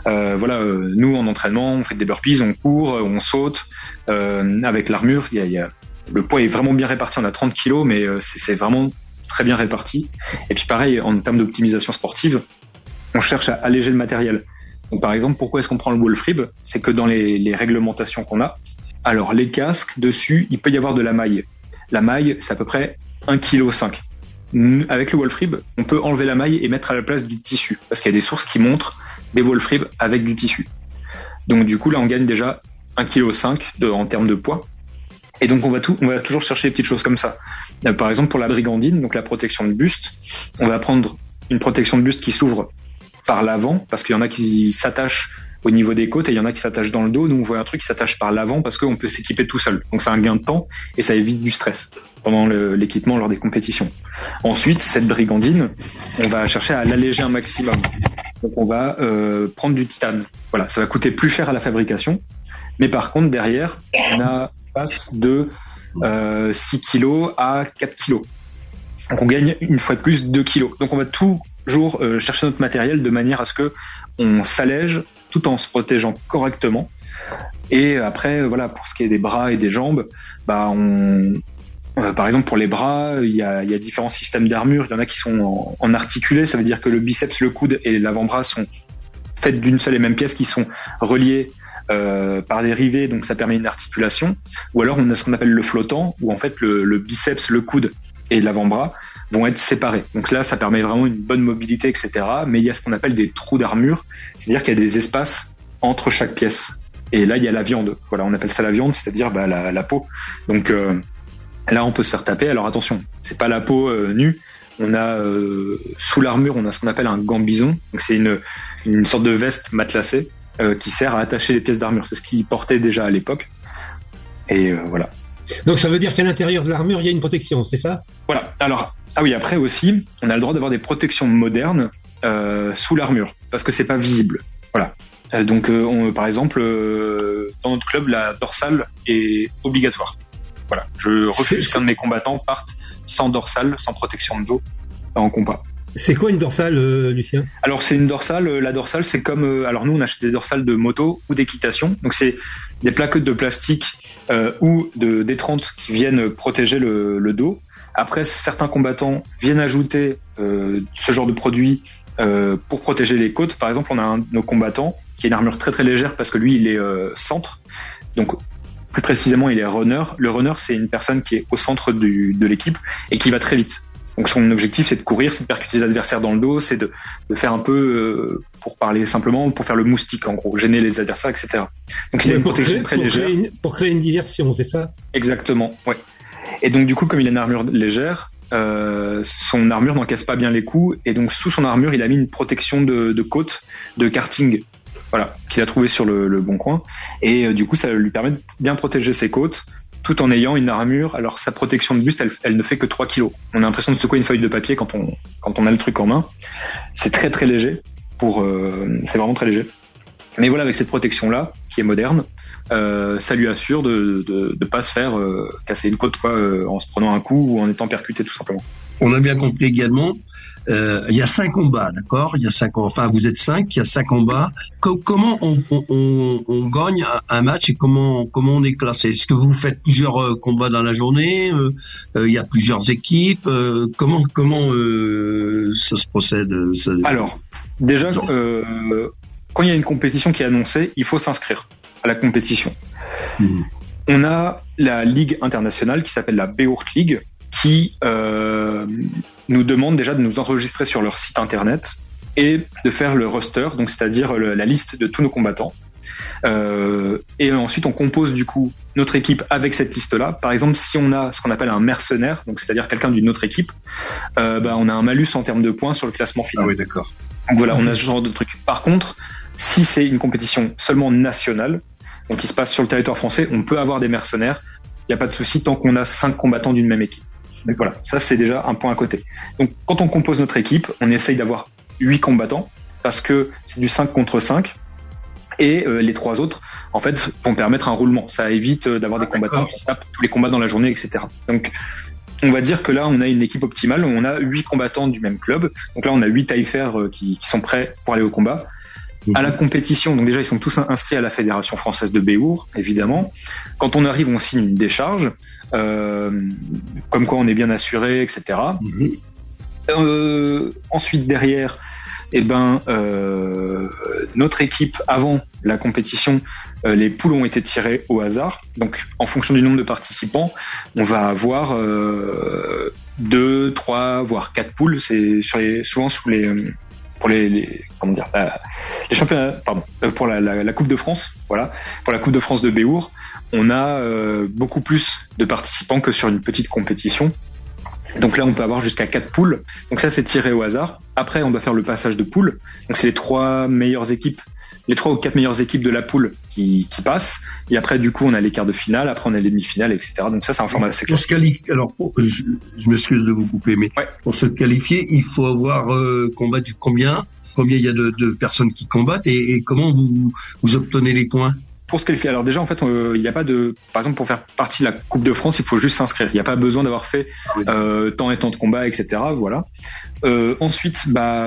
Nous en entraînement, on fait des burpees, on court, on saute. Avec l'armure, le poids est vraiment bien réparti. On a 30 kilos, mais c'est vraiment très bien réparti. Et puis pareil, en termes d'optimisation sportive, on cherche à alléger le matériel. Donc par exemple, pourquoi est-ce qu'on prend le wolf rib ? C'est que dans les réglementations qu'on a, alors les casques, dessus, il peut y avoir de la maille. La maille, c'est à peu près 1,5 kg. Avec le wolf rib, on peut enlever la maille et mettre à la place du tissu, parce qu'il y a des sources qui montrent des wolf rib avec du tissu. Donc du coup, là, on gagne déjà 1,5 kg en termes de poids. Et donc on va toujours chercher des petites choses comme ça. Par exemple, pour la brigandine, donc la protection de buste, on va prendre une protection de buste qui s'ouvre par l'avant, parce qu'il y en a qui s'attachent au niveau des côtes et il y en a qui s'attachent dans le dos. Nous, on voit un truc qui s'attache par l'avant parce qu'on peut s'équiper tout seul. Donc c'est un gain de temps et ça évite du stress pendant l'équipement lors des compétitions. Ensuite, cette brigandine, on va chercher à l'alléger un maximum. Donc on va prendre du titane. Voilà, ça va coûter plus cher à la fabrication, mais par contre derrière, on passe de 6 kg à 4 kg. Donc on gagne une fois de plus 2 kg. Donc on va toujours chercher notre matériel de manière à ce que on s'allège tout en se protégeant correctement. Et après, voilà, pour ce qui est des bras et des jambes, par exemple pour les bras, il y a différents systèmes d'armure. Il y en a qui sont en articulé, ça veut dire que le biceps, le coude et l'avant-bras sont faits d'une seule et même pièce, qui sont reliés par des rivets, donc ça permet une articulation. Ou alors on a ce qu'on appelle le flottant, où en fait le biceps, le coude et l'avant-bras vont être séparés. Donc là, ça permet vraiment une bonne mobilité, etc. Mais il y a ce qu'on appelle des trous d'armure, c'est-à-dire qu'il y a des espaces entre chaque pièce. Et là, il y a la viande. Voilà, on appelle ça la viande, c'est-à-dire la peau. Donc là, on peut se faire taper. Alors attention, c'est pas la peau nue. On a sous l'armure, on a ce qu'on appelle un gambison. Donc c'est une sorte de veste matelassée qui sert à attacher les pièces d'armure. C'est ce qu'ils portaient déjà à l'époque. Et voilà. Donc ça veut dire qu'à l'intérieur de l'armure, il y a une protection, c'est ça ? Voilà. Alors, oui, après aussi, on a le droit d'avoir des protections modernes sous l'armure, parce que c'est pas visible. Voilà. Donc, par exemple, dans notre club, la dorsale est obligatoire. Voilà. Je refuse qu'un de mes combattants parte sans dorsale, sans protection de dos en combat. C'est quoi une dorsale, Lucien ? Alors c'est une dorsale. La dorsale, c'est comme alors nous on achète des dorsales de moto ou d'équitation. Donc c'est des plaquettes de plastique ou d'étreintes qui viennent protéger le dos. Après, certains combattants viennent ajouter ce genre de produit pour protéger les côtes. Par exemple, on a un de nos combattants qui a une armure très très légère parce que lui il est centre. Donc plus précisément, il est runner. Le runner, c'est une personne qui est au centre de l'équipe et qui va très vite. Donc son objectif, c'est de courir, c'est de percuter les adversaires dans le dos, c'est de faire un peu, pour parler simplement, pour faire le moustique en gros, gêner les adversaires, etc. Donc il a une protection très légère. Pour créer une diversion, c'est ça ? Exactement, ouais. Et donc du coup, comme il a une armure légère, son armure n'encaisse pas bien les coups, et donc sous son armure, il a mis une protection de côte, de karting, voilà, qu'il a trouvé sur le bon coin. Et du coup, ça lui permet de bien protéger ses côtes, tout en ayant une armure. Alors sa protection de buste, elle ne fait que 3 kilos. On a l'impression de secouer une feuille de papier quand on a le truc en main. C'est très très léger. C'est vraiment très léger. Mais voilà, avec cette protection-là, qui est moderne, ça lui assure de pas se faire casser une côte en se prenant un coup ou en étant percuté tout simplement. On a bien compris également. Il y a 5 combats, d'accord ? Il y a 5, enfin vous êtes 5, il y a 5 combats. Comment on gagne un match et comment on est classé ? Est-ce que vous faites plusieurs combats dans la journée ? Il y a plusieurs équipes. Comment ça se procède ? Alors déjà, quand il y a une compétition qui est annoncée, il faut s'inscrire à la compétition. On a la ligue internationale qui s'appelle la Beourt League, qui nous demande déjà de nous enregistrer sur leur site internet et de faire le roster, donc c'est-à-dire la liste de tous nos combattants. Et ensuite, on compose du coup notre équipe avec cette liste-là. Par exemple, si on a ce qu'on appelle un mercenaire, donc c'est-à-dire quelqu'un d'une autre équipe, on a un malus en termes de points sur le classement final. Ah oui, d'accord. Donc voilà, on a ce genre de truc. Par contre, si c'est une compétition seulement nationale, donc qui se passe sur le territoire français, on peut avoir des mercenaires. Il n'y a pas de souci tant qu'on a 5 combattants d'une même équipe. Donc voilà, ça c'est déjà un point à côté. Donc quand on compose notre équipe, on essaye d'avoir 8 combattants parce que c'est du 5 contre 5 et les 3 autres en fait vont permettre un roulement. Ça évite d'avoir des combattants qui se tapent tous les combats dans la journée, etc. Donc on va dire que là on a une équipe optimale, on a 8 combattants du même club. Donc là on a 8 taillefers qui sont prêts pour aller au combat. À la compétition, donc déjà ils sont tous inscrits à la Fédération française de Béour, évidemment. Quand on arrive, on signe une décharge, comme quoi on est bien assuré, etc. Ensuite derrière, notre équipe avant la compétition, les poules ont été tirées au hasard. Donc en fonction du nombre de participants, on va avoir 2, 3, voire 4 poules. C'est souvent sous pour les championnats, pour la Coupe de France, voilà, pour la Coupe de France de Béour, on a beaucoup plus de participants que sur une petite compétition. Donc là, on peut avoir jusqu'à 4 poules. Donc ça, c'est tiré au hasard. Après, on doit faire le passage de poules. Donc c'est les 3 meilleures équipes, les 3 ou 4 meilleures équipes de la poule qui passent. Et après, du coup, on a les quarts de finale. Après, on a les demi-finales, etc. Donc ça, c'est un format assez clair. Pour se qualifier, alors, je m'excuse de vous couper, mais pour se qualifier, il faut avoir combattu combien il y a de personnes qui combattent et comment vous obtenez les points? Pour se qualifier, alors déjà en fait il n'y a pas de, par exemple pour faire partie de la Coupe de France, il faut juste s'inscrire. Il n'y a pas besoin d'avoir fait tant et tant de combats, etc. Voilà. Ensuite,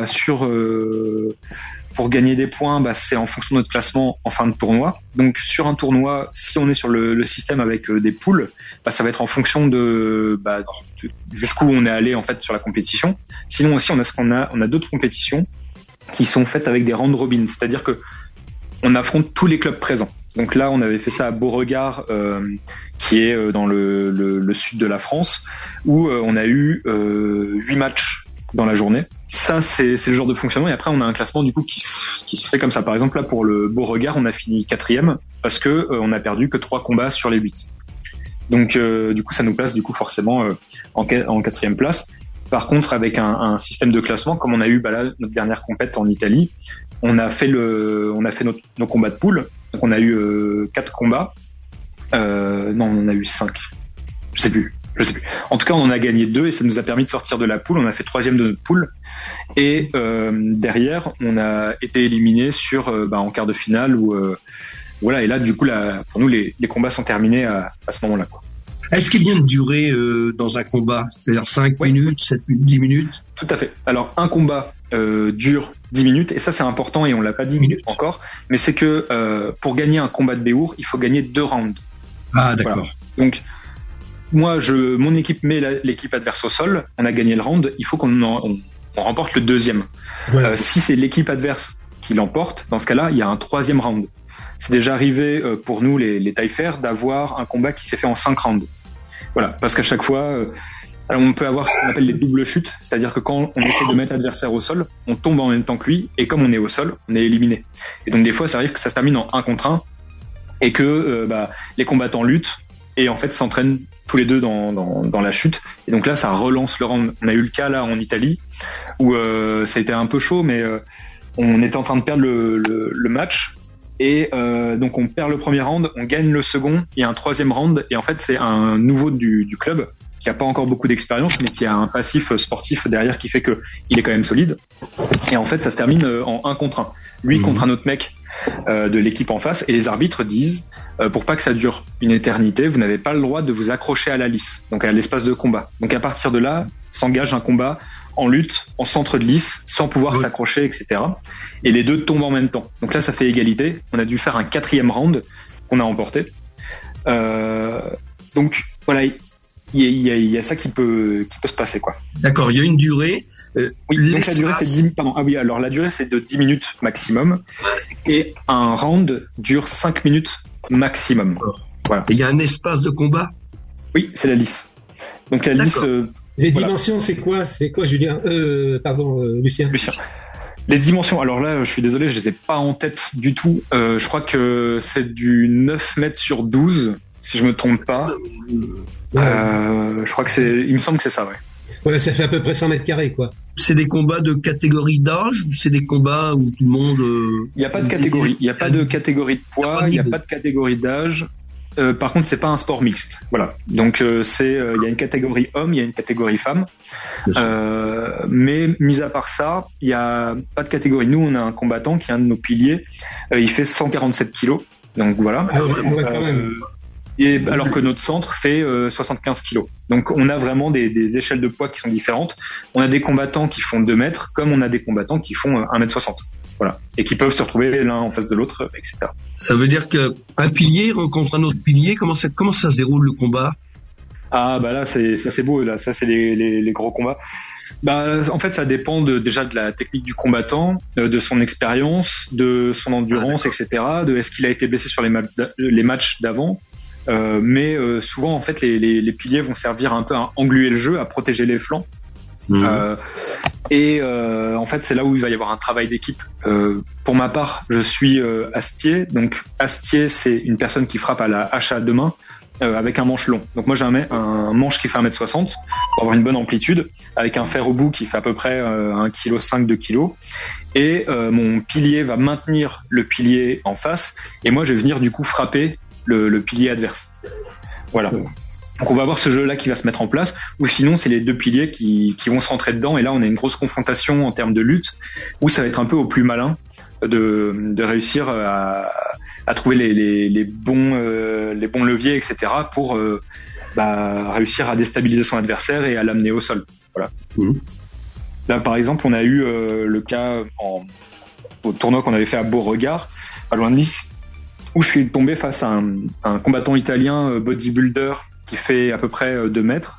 pour gagner des points, c'est en fonction de notre classement en fin de tournoi. Donc sur un tournoi, si on est sur le système avec des poules, ça va être en fonction de jusqu'où on est allé en fait sur la compétition. Sinon aussi on a d'autres compétitions qui sont faites avec des round robin, c'est-à-dire que on affronte tous les clubs présents. Donc là, on avait fait ça à Beauregard, qui est dans le sud de la France, où on a eu 8 matchs dans la journée. Ça, c'est le genre de fonctionnement. Et après, on a un classement du coup qui se fait comme ça. Par exemple, là, pour le Beauregard, on a fini 4e parce que on a perdu que 3 combats sur les 8. Donc, du coup, ça nous place du coup forcément en 4e place. Par contre, avec un système de classement, comme on a eu là, notre dernière compète en Italie, on a fait nos combats de poule. Donc on a eu 4 combats. Non, on en a eu 5. Je sais plus. En tout cas, on en a gagné 2 et ça nous a permis de sortir de la poule. On a fait 3e de notre poule. Et derrière, on a été éliminé en quart de finale. Voilà. Et là, du coup, pour nous, les combats sont terminés à ce moment-là, quoi. Est-ce qu'il y a une durée dans un combat? C'est-à-dire 5 minutes, 7 minutes, 10 minutes? Tout à fait. Alors, un combat dure 10 minutes, et ça c'est important, et on l'a pas dit encore, mais c'est que pour gagner un combat de Béour, il faut gagner 2 rounds. Ah, d'accord. Voilà. Donc, moi, mon équipe met l'équipe adverse au sol, on a gagné le round, il faut qu'on remporte le 2e. Ouais. Si c'est l'équipe adverse qui l'emporte, dans ce cas-là, il y a un 3e round. C'est déjà arrivé pour nous, les taillefers, d'avoir un combat qui s'est fait en 5 rounds. Voilà, parce qu'à chaque fois, on peut avoir ce qu'on appelle les doubles chutes, c'est-à-dire que quand on essaie de mettre l'adversaire au sol, on tombe en même temps que lui, et comme on est au sol, on est éliminé. Et donc des fois, ça arrive que ça se termine en 1 contre 1, et que les combattants luttent, et en fait s'entraînent tous les deux dans la chute. Et donc là, ça relance le round. On a eu le cas là en Italie, où ça a été un peu chaud, mais on était en train de perdre le match. Et donc on perd le premier round, on gagne le second, il y a un 3e round, et en fait c'est un nouveau du club qui a pas encore beaucoup d'expérience, mais qui a un passif sportif derrière qui fait que il est quand même solide. Et en fait ça se termine en 1 contre 1, lui contre un autre mec de l'équipe en face, et les arbitres disent pour pas que ça dure une éternité, vous n'avez pas le droit de vous accrocher à la lice, donc à l'espace de combat. Donc à partir de là s'engage un combat en lutte, en centre de lice, sans pouvoir s'accrocher, etc. Et les deux tombent en même temps. Donc là, ça fait égalité. On a dû faire un 4e round qu'on a remporté. Donc voilà, il y a ça qui peut se passer, quoi. D'accord, il y a une durée. Oui, donc la durée c'est alors la durée c'est de 10 minutes maximum, et un round dure 5 minutes maximum. Voilà. Et il y a un espace de combat? Oui, c'est la lice. Donc la lice. Les dimensions, c'est quoi, Julien? Lucien. Les dimensions, alors là, je suis désolé, je les ai pas en tête du tout. Je crois que c'est du 9 mètres sur 12, si je me trompe pas. Je crois que il me semble que c'est ça, ouais. Ouais, ça fait à peu près 100 mètres carrés, quoi. c'est des combats de catégorie d'âge ou c'est des combats où tout le monde... Il n'y a pas de catégorie. Il n'y a pas de catégorie de poids, il n'y a pas de catégorie d'âge. Par contre, c'est pas un sport mixte. Voilà. Donc, il y a une catégorie homme, il y a une catégorie femme. Mais, mis à part ça, il n'y a pas de catégorie. Nous, on a un combattant qui est un de nos piliers. Il fait 147 kilos. Donc, voilà. Et alors que notre centre fait 75 kilos. Donc on a vraiment des échelles de poids qui sont différentes. On a des combattants qui font 2 mètres, comme on a des combattants qui font 1m60. Voilà. Et qui peuvent se retrouver l'un en face de l'autre, etc. Ça veut dire que un pilier rencontre un autre pilier. Comment ça se déroule le combat? Ah bah là c'est beau, là ça c'est les gros combats. Bah en fait ça dépend déjà de la technique du combattant, de son expérience, de son endurance, etc. De est-ce qu'il a été blessé sur les matchs d'avant. Mais souvent en fait les piliers vont servir un peu à engluer le jeu, à protéger les flancs. En fait c'est là où il va y avoir un travail d'équipe. Pour ma part, je suis astier. Donc astier, c'est une personne qui frappe à la hache à 2 mains avec un manche long. Donc moi j'ai un manche qui fait 1m60 pour avoir une bonne amplitude, avec un fer au bout qui fait à peu près 1,5 kg, 2 kg. Et mon pilier va maintenir le pilier en face, et moi je vais venir du coup frapper le pilier adverse. Voilà. Donc on va avoir ce jeu-là qui va se mettre en place, ou sinon c'est les 2 piliers qui vont se rentrer dedans, et là on a une grosse confrontation en termes de lutte, où ça va être un peu au plus malin de réussir à trouver les bons leviers, etc. pour réussir à déstabiliser son adversaire et à l'amener au sol. Voilà. Là par exemple on a eu le cas au tournoi qu'on avait fait à Beauregard, pas loin de Nice, où je suis tombé face à un combattant italien bodybuilder qui fait à peu près 2 mètres.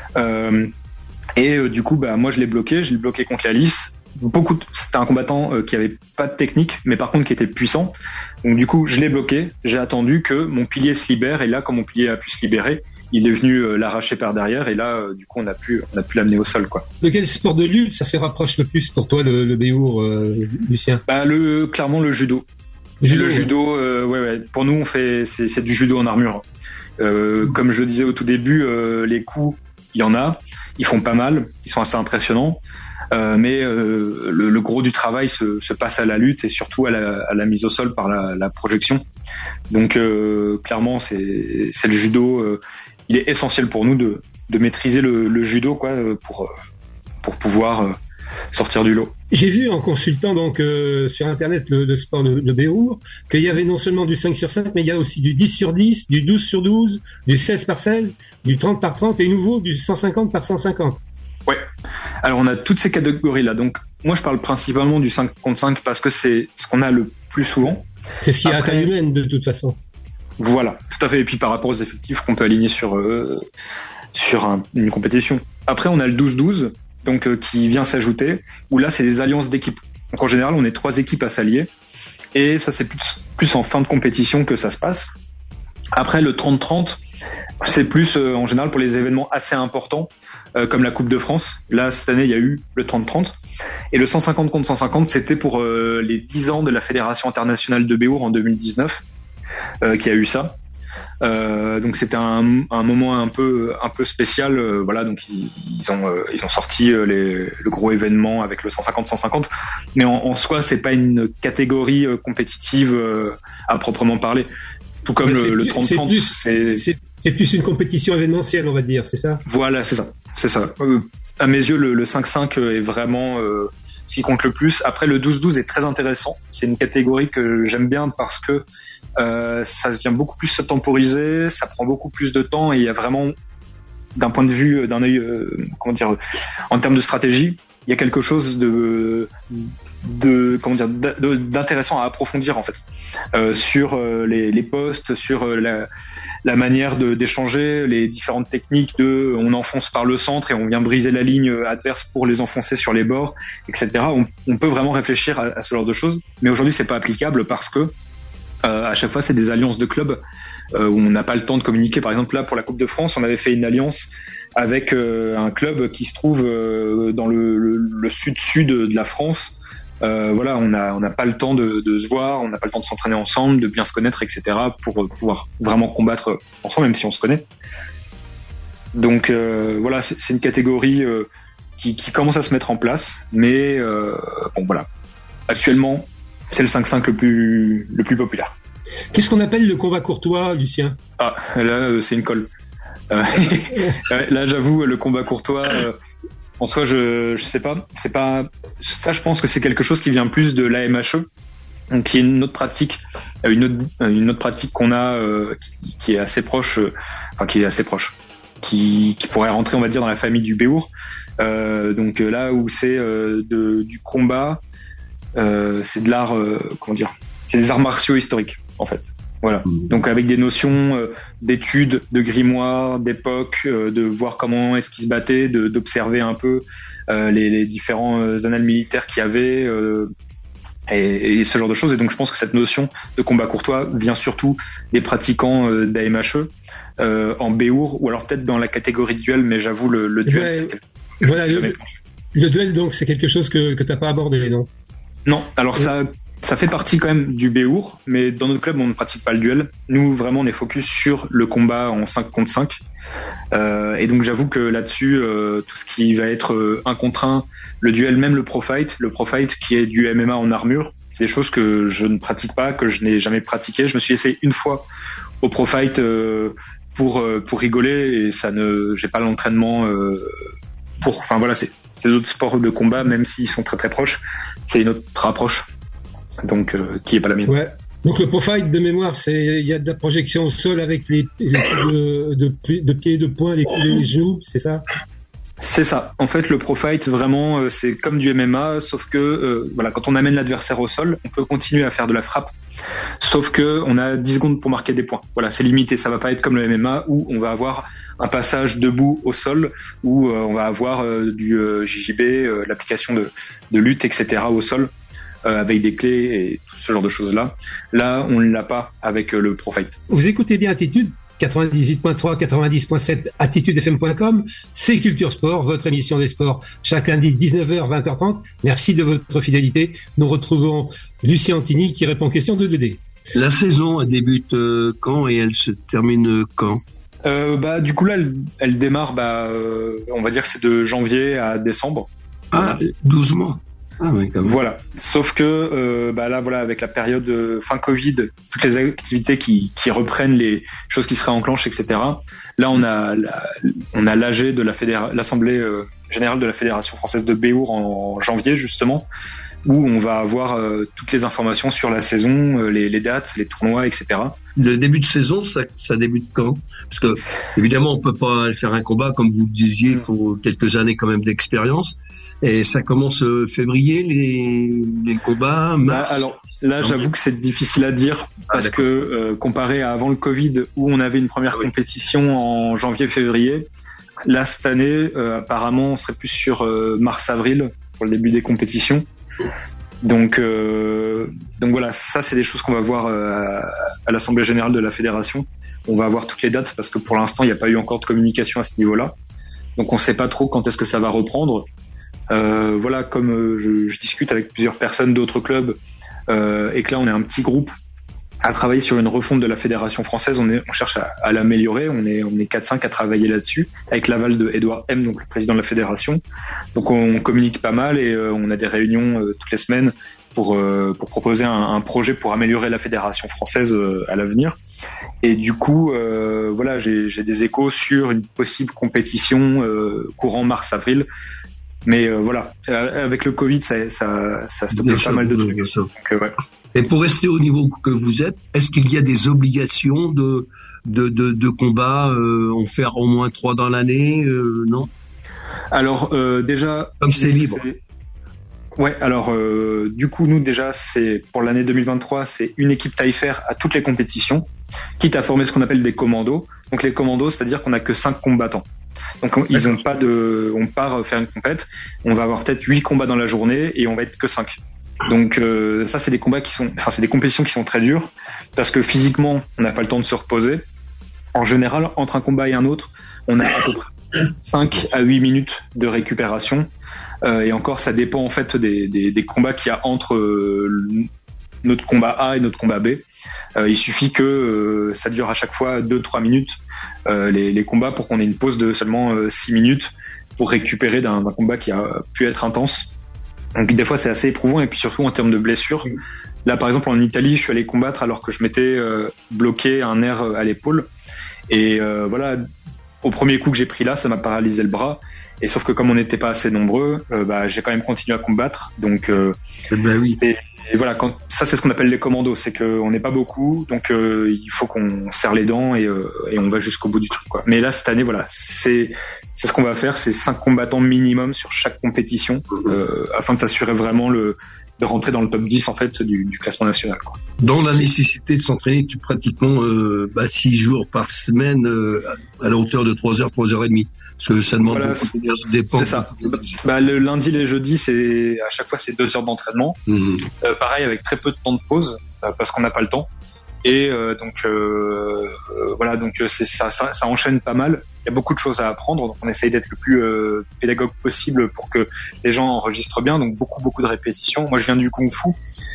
Du coup, moi je l'ai bloqué contre la lisse. C'était un combattant qui avait pas de technique, mais par contre qui était puissant. Donc du coup, je l'ai bloqué, j'ai attendu que mon pilier se libère, et là, quand mon pilier a pu se libérer, il est venu l'arracher par derrière, et là, du coup, on a pu l'amener au sol, quoi. De quel sport de lutte ça se rapproche le plus pour toi, le Béour, Lucien? Clairement le judo. Le judo, ouais. Pour nous, c'est du judo en armure. Comme je le disais au tout début, les coups, il y en a, ils font pas mal, ils sont assez impressionnants, mais le gros du travail se passe à la lutte, et surtout à la mise au sol par la projection. Donc clairement, c'est le judo. Il est essentiel pour nous de maîtriser le judo, quoi, pour pouvoir sortir du lot. J'ai vu en consultant donc sur internet le sport de Béour qu'il y avait non seulement du 5x5, mais il y a aussi du 10x10, du 12x12, du 16x16, du 30x30 et nouveau du 150x150. Ouais. Alors on a toutes ces catégories là. Donc moi je parle principalement du 5 contre 5 parce que c'est ce qu'on a le plus souvent. C'est ce qui est à taille humaine de toute façon. Voilà, tout à fait. Et puis par rapport aux effectifs qu'on peut aligner sur une compétition. Après on a le 12-12. Donc qui vient s'ajouter, où là c'est des alliances d'équipes. Donc en général on est 3 équipes à s'allier, et ça c'est plus en fin de compétition que ça se passe. Après le 30-30, c'est plus en général pour les événements assez importants, comme la Coupe de France. Là cette année il y a eu le 30-30, et le 150 contre 150 c'était pour les 10 ans de la Fédération internationale de Béour en 2019, qui a eu ça. Donc c'était un moment un peu spécial, voilà. Donc ils ont sorti le gros événement avec le 150-150, mais en soi c'est pas une catégorie compétitive à proprement parler. Tout comme le 30-30, c'est plus une compétition événementielle, on va dire, c'est ça. Voilà, c'est ça. À mes yeux, le 5-5 est vraiment ce qui compte le plus. Après, le 12-12 est très intéressant. C'est une catégorie que j'aime bien parce que ça vient beaucoup plus se temporiser, ça prend beaucoup plus de temps, et il y a vraiment, d'un point de vue, d'un œil, en termes de stratégie, il y a quelque chose d'intéressant à approfondir en fait, sur les postes, sur la manière d'échanger, les différentes techniques on enfonce par le centre et on vient briser la ligne adverse pour les enfoncer sur les bords, etc. On peut vraiment réfléchir à ce genre de choses, mais aujourd'hui c'est pas applicable parce que à chaque fois c'est des alliances de clubs où on n'a pas le temps de communiquer. Par exemple là pour la Coupe de France on avait fait une alliance avec un club qui se trouve dans le sud-sud de la France. Voilà, on n'a pas le temps de se voir, on n'a pas le temps de s'entraîner ensemble, de bien se connaître, etc. pour pouvoir vraiment combattre ensemble, même si on se connaît. Donc voilà, c'est une catégorie qui commence à se mettre en place, mais bon voilà. Actuellement, c'est le 5-5 le plus populaire. Qu'est-ce qu'on appelle le combat courtois, Lucien ? Ah, là, c'est une colle. Là, j'avoue, le combat courtois, en soi, je sais pas. C'est pas ça. Je pense que c'est quelque chose qui vient plus de l'AMHE, donc qui est une autre pratique, une autre pratique qu'on a, qui est assez proche, qui pourrait rentrer, on va dire, dans la famille du Béour. Donc là où c'est du combat, c'est de l'art, comment dire, c'est des arts martiaux historiques, en fait. Voilà. Donc avec des notions d'études, de grimoire, d'époque, de voir comment est-ce qu'ils se battaient, d'observer un peu les différents annales militaires qu'il y avait et ce genre de choses. Et donc je pense que cette notion de combat courtois vient surtout des pratiquants d'AMHE en Béour, ou alors peut-être dans la catégorie de duel, mais j'avoue le duel, c'est quelque chose voilà, le duel, donc c'est quelque chose que t'as pas abordé, non ? Non, alors ça fait partie quand même du Béour, mais dans notre club, on ne pratique pas le duel. Nous, vraiment, on est focus sur le combat en 5 contre 5. Et donc, j'avoue que là-dessus, tout ce qui va être 1 contre 1, le duel, même le pro fight qui est du MMA en armure, c'est des choses que je ne pratique pas, que je n'ai jamais pratiqué. Je me suis essayé une fois au pro fight pour rigoler, et j'ai pas l'entraînement enfin voilà, c'est d'autres sports de combat, même s'ils sont très très proches, c'est une autre approche. Donc qui est pas la mienne. Ouais. Donc le pro fight de mémoire, il y a de la projection au sol avec les de pieds, de poings, les genoux, c'est ça ? C'est ça. En fait, le pro fight vraiment, c'est comme du MMA, sauf que voilà, quand on amène l'adversaire au sol, on peut continuer à faire de la frappe, sauf que on a 10 secondes pour marquer des points. Voilà, c'est limité. Ça va pas être comme le MMA où on va avoir un passage debout au sol, où on va avoir du JJB, l'application de lutte, etc. au sol. Avec des clés et tout ce genre de choses-là. Là, on ne l'a pas avec le Pro Fight. Vous écoutez bien Attitude, 98.3, 90.7, attitudefm.com. C'est Culture Sport, votre émission des sports, chaque lundi 19h, 20h30. Merci de votre fidélité. Nous retrouvons Lucien Antini qui répond aux questions de Dédé. La saison, elle débute quand et elle se termine quand ? Du coup, là, elle démarre, on va dire que c'est de janvier à décembre. Ah, 12 mois. Ah oui, quand même. Voilà. Sauf que là, voilà, avec la période fin Covid, toutes les activités qui reprennent, les choses qui se réenclenchent, etc. Là, on a l'AG de l'Assemblée générale de la Fédération française de Béour en janvier, justement, où on va avoir toutes les informations sur la saison, les dates, les tournois, etc. Le début de saison, ça débute quand ? Parce que évidemment, on peut pas faire un combat, comme vous le disiez, il faut quelques années quand même d'expérience. Et ça commence février, les combats, mars. Alors là, j'avoue que c'est difficile à dire parce que comparé à avant le Covid, où on avait une première compétition en janvier-février, là cette année, apparemment, on serait plus sur mars-avril pour le début des compétitions. Donc voilà, ça c'est des choses qu'on va voir à l'Assemblée générale de la fédération. On va avoir toutes les dates parce que pour l'instant il n'y a pas eu encore de communication à ce niveau-là. Donc on ne sait pas trop quand est-ce que ça va reprendre. Voilà, comme je discute avec plusieurs personnes d'autres clubs et que là on est un petit groupe à travailler sur une refonte de la fédération française. On cherche à l'améliorer. On est 4-5 à travailler là-dessus avec l'aval de Edouard M, donc le président de la fédération. Donc on communique pas mal et on a des réunions toutes les semaines pour proposer un projet pour améliorer la fédération française à l'avenir. Et du coup, voilà, j'ai des échos sur une possible compétition courant mars-avril. Mais voilà, avec le Covid, ça stoppe pas mal de trucs. Donc, ouais. Et pour rester au niveau que vous êtes, est-ce qu'il y a des obligations de combat, en faire au moins 3 dans l'année, non ? Alors déjà, comme c'est libre. Ouais, alors du coup nous déjà c'est pour l'année 2023, c'est une équipe Taillefer à toutes les compétitions, quitte à former ce qu'on appelle des commandos. Donc les commandos, c'est-à-dire qu'on a que 5 combattants. Donc ils ont pas on part faire une compète, on va avoir peut-être 8 combats dans la journée et on va être que 5. Donc ça c'est des c'est des compétitions qui sont très dures parce que physiquement on n'a pas le temps de se reposer. En général, entre un combat et un autre, on a à peu près 5 à 8 minutes de récupération. Et encore, ça dépend en fait des combats qu'il y a entre notre combat A et notre combat B. Il suffit que ça dure à chaque fois 2-3 minutes les combats pour qu'on ait une pause de seulement 6 minutes. pour récupérer d'un combat qui a pu être intense. Donc des fois c'est assez éprouvant, et puis surtout en termes de blessures. Là par exemple en Italie, je suis allé combattre alors que je m'étais bloqué un nerf à l'épaule, et voilà, au premier coup que j'ai pris là, ça m'a paralysé le bras. Et sauf que comme on n'était pas assez nombreux, j'ai quand même continué à combattre. Donc oui. Et voilà, ça c'est ce qu'on appelle les commandos, c'est qu'on n'est pas beaucoup, donc il faut qu'on serre les dents et on va jusqu'au bout du truc, quoi. Mais là cette année, voilà, c'est ce qu'on va faire, c'est 5 combattants minimum sur chaque compétition, afin de s'assurer vraiment de rentrer dans le top 10 en fait du classement national, quoi. Dans la nécessité de s'entraîner pratiquement 6 jours par semaine à la hauteur de 3 heures, 3h30. Parce que ça demande beaucoup d'énergie, dépend. C'est ça. Le lundi, les jeudis, à chaque fois c'est 2 heures d'entraînement. Pareil, avec très peu de temps de pause, parce qu'on n'a pas le temps. Et voilà, donc ça enchaîne pas mal. Il y a beaucoup de choses à apprendre, donc on essaye d'être le plus pédagogue possible pour que les gens enregistrent bien. Donc beaucoup de répétitions. Moi, je viens du kung-fu.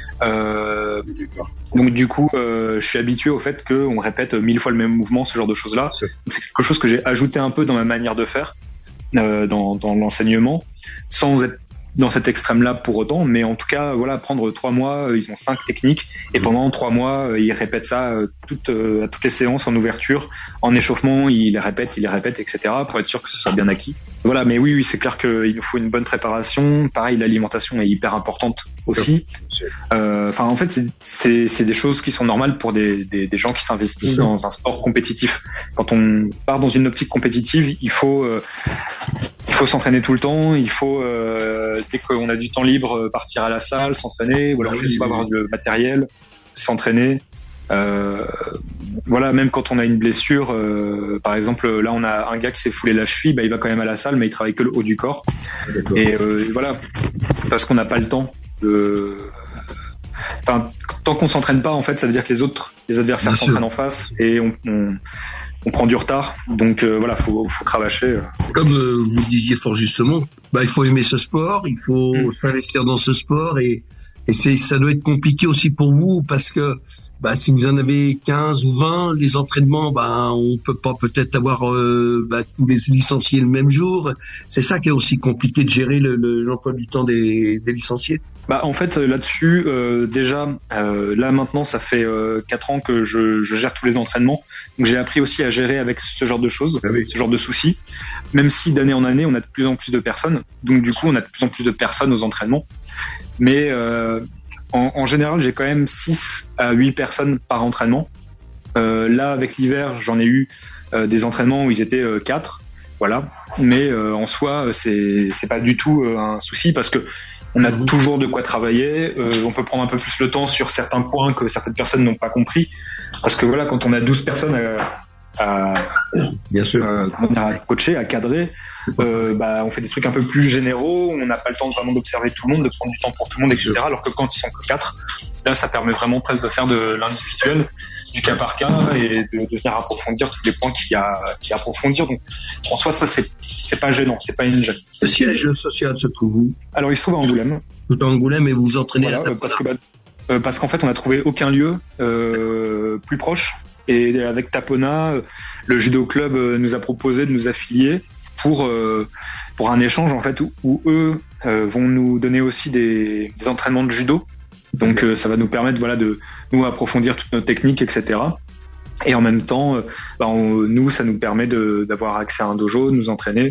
Donc du coup, je suis habitué au fait qu'on répète 1000 fois le même mouvement, ce genre de choses-là. Donc, c'est quelque chose que j'ai ajouté un peu dans ma manière de faire, dans l'enseignement, sans être dans cet extrême-là pour autant, mais en tout cas, voilà, prendre 3 mois, ils ont 5 techniques, et pendant 3 mois, ils répètent ça à toutes les séances, en ouverture, en échauffement, ils les répètent, etc., pour être sûr que ce soit bien acquis. Voilà, mais oui, c'est clair qu'il nous faut une bonne préparation. Pareil, l'alimentation est hyper importante aussi. En fait, c'est des choses qui sont normales pour des gens qui s'investissent dans un sport compétitif. Quand on part dans une optique compétitive, il faut s'entraîner tout le temps. Il faut dès qu'on a du temps libre, partir à la salle, s'entraîner, ou alors juste avoir du matériel, s'entraîner. Voilà, même quand on a une blessure, par exemple, là on a un gars qui s'est foulé la cheville, il va quand même à la salle, mais il travaille que le haut du corps. Et voilà, parce qu'on n'a pas le temps tant qu'on s'entraîne pas, en fait, ça veut dire que les adversaires s'entraînent en face, et on prend du retard. Donc voilà, faut cravacher. Comme vous disiez fort justement, il faut aimer ce sport, il faut s'investir dans ce sport, et ça doit être compliqué aussi pour vous, parce que si vous en avez 15 ou 20, les entraînements, on peut pas peut-être avoir tous les licenciés le même jour. C'est ça qui est aussi compliqué de gérer l'emploi du temps des licenciés. En fait, là-dessus, déjà, là maintenant, ça fait 4 ans que je gère tous les entraînements. Donc j'ai appris aussi à gérer avec ce genre de choses, ce genre de soucis. Même si d'année en année, on a de plus en plus de personnes. Donc du coup, on a de plus en plus de personnes aux entraînements. Mais en général, j'ai quand même 6 à 8 personnes par entraînement. Là, avec l'hiver, j'en ai eu des entraînements où ils étaient 4. Voilà. Mais en soi, c'est pas du tout un souci, parce que on a toujours de quoi travailler. On peut prendre un peu plus le temps sur certains points que certaines personnes n'ont pas compris. Parce que voilà, quand on a 12 personnes à coacher, à cadrer, on fait des trucs un peu plus généraux, on n'a pas le temps vraiment d'observer tout le monde, de prendre du temps pour tout le monde, etc. Alors que quand ils sont que 4, là ça permet vraiment presque de faire de l'individuel, du cas par cas, et de venir approfondir tous les points qu'il y a à approfondir. Donc en soi, ça c'est pas gênant, c'est pas une gêne. Le siège social se trouve où? Alors il se trouve à Angoulême. Tout à Angoulême, et vous vous entraînez à Tapona? Parce qu'en fait on a trouvé aucun lieu plus proche. Et avec Tapona, le judo club nous a proposé de nous affilier pour un échange, en fait, où eux vont nous donner aussi des entraînements de judo. Donc ça va nous permettre, voilà, de nous approfondir toutes nos techniques, etc. Et en même temps, nous, ça nous permet d'avoir accès à un dojo, de nous entraîner.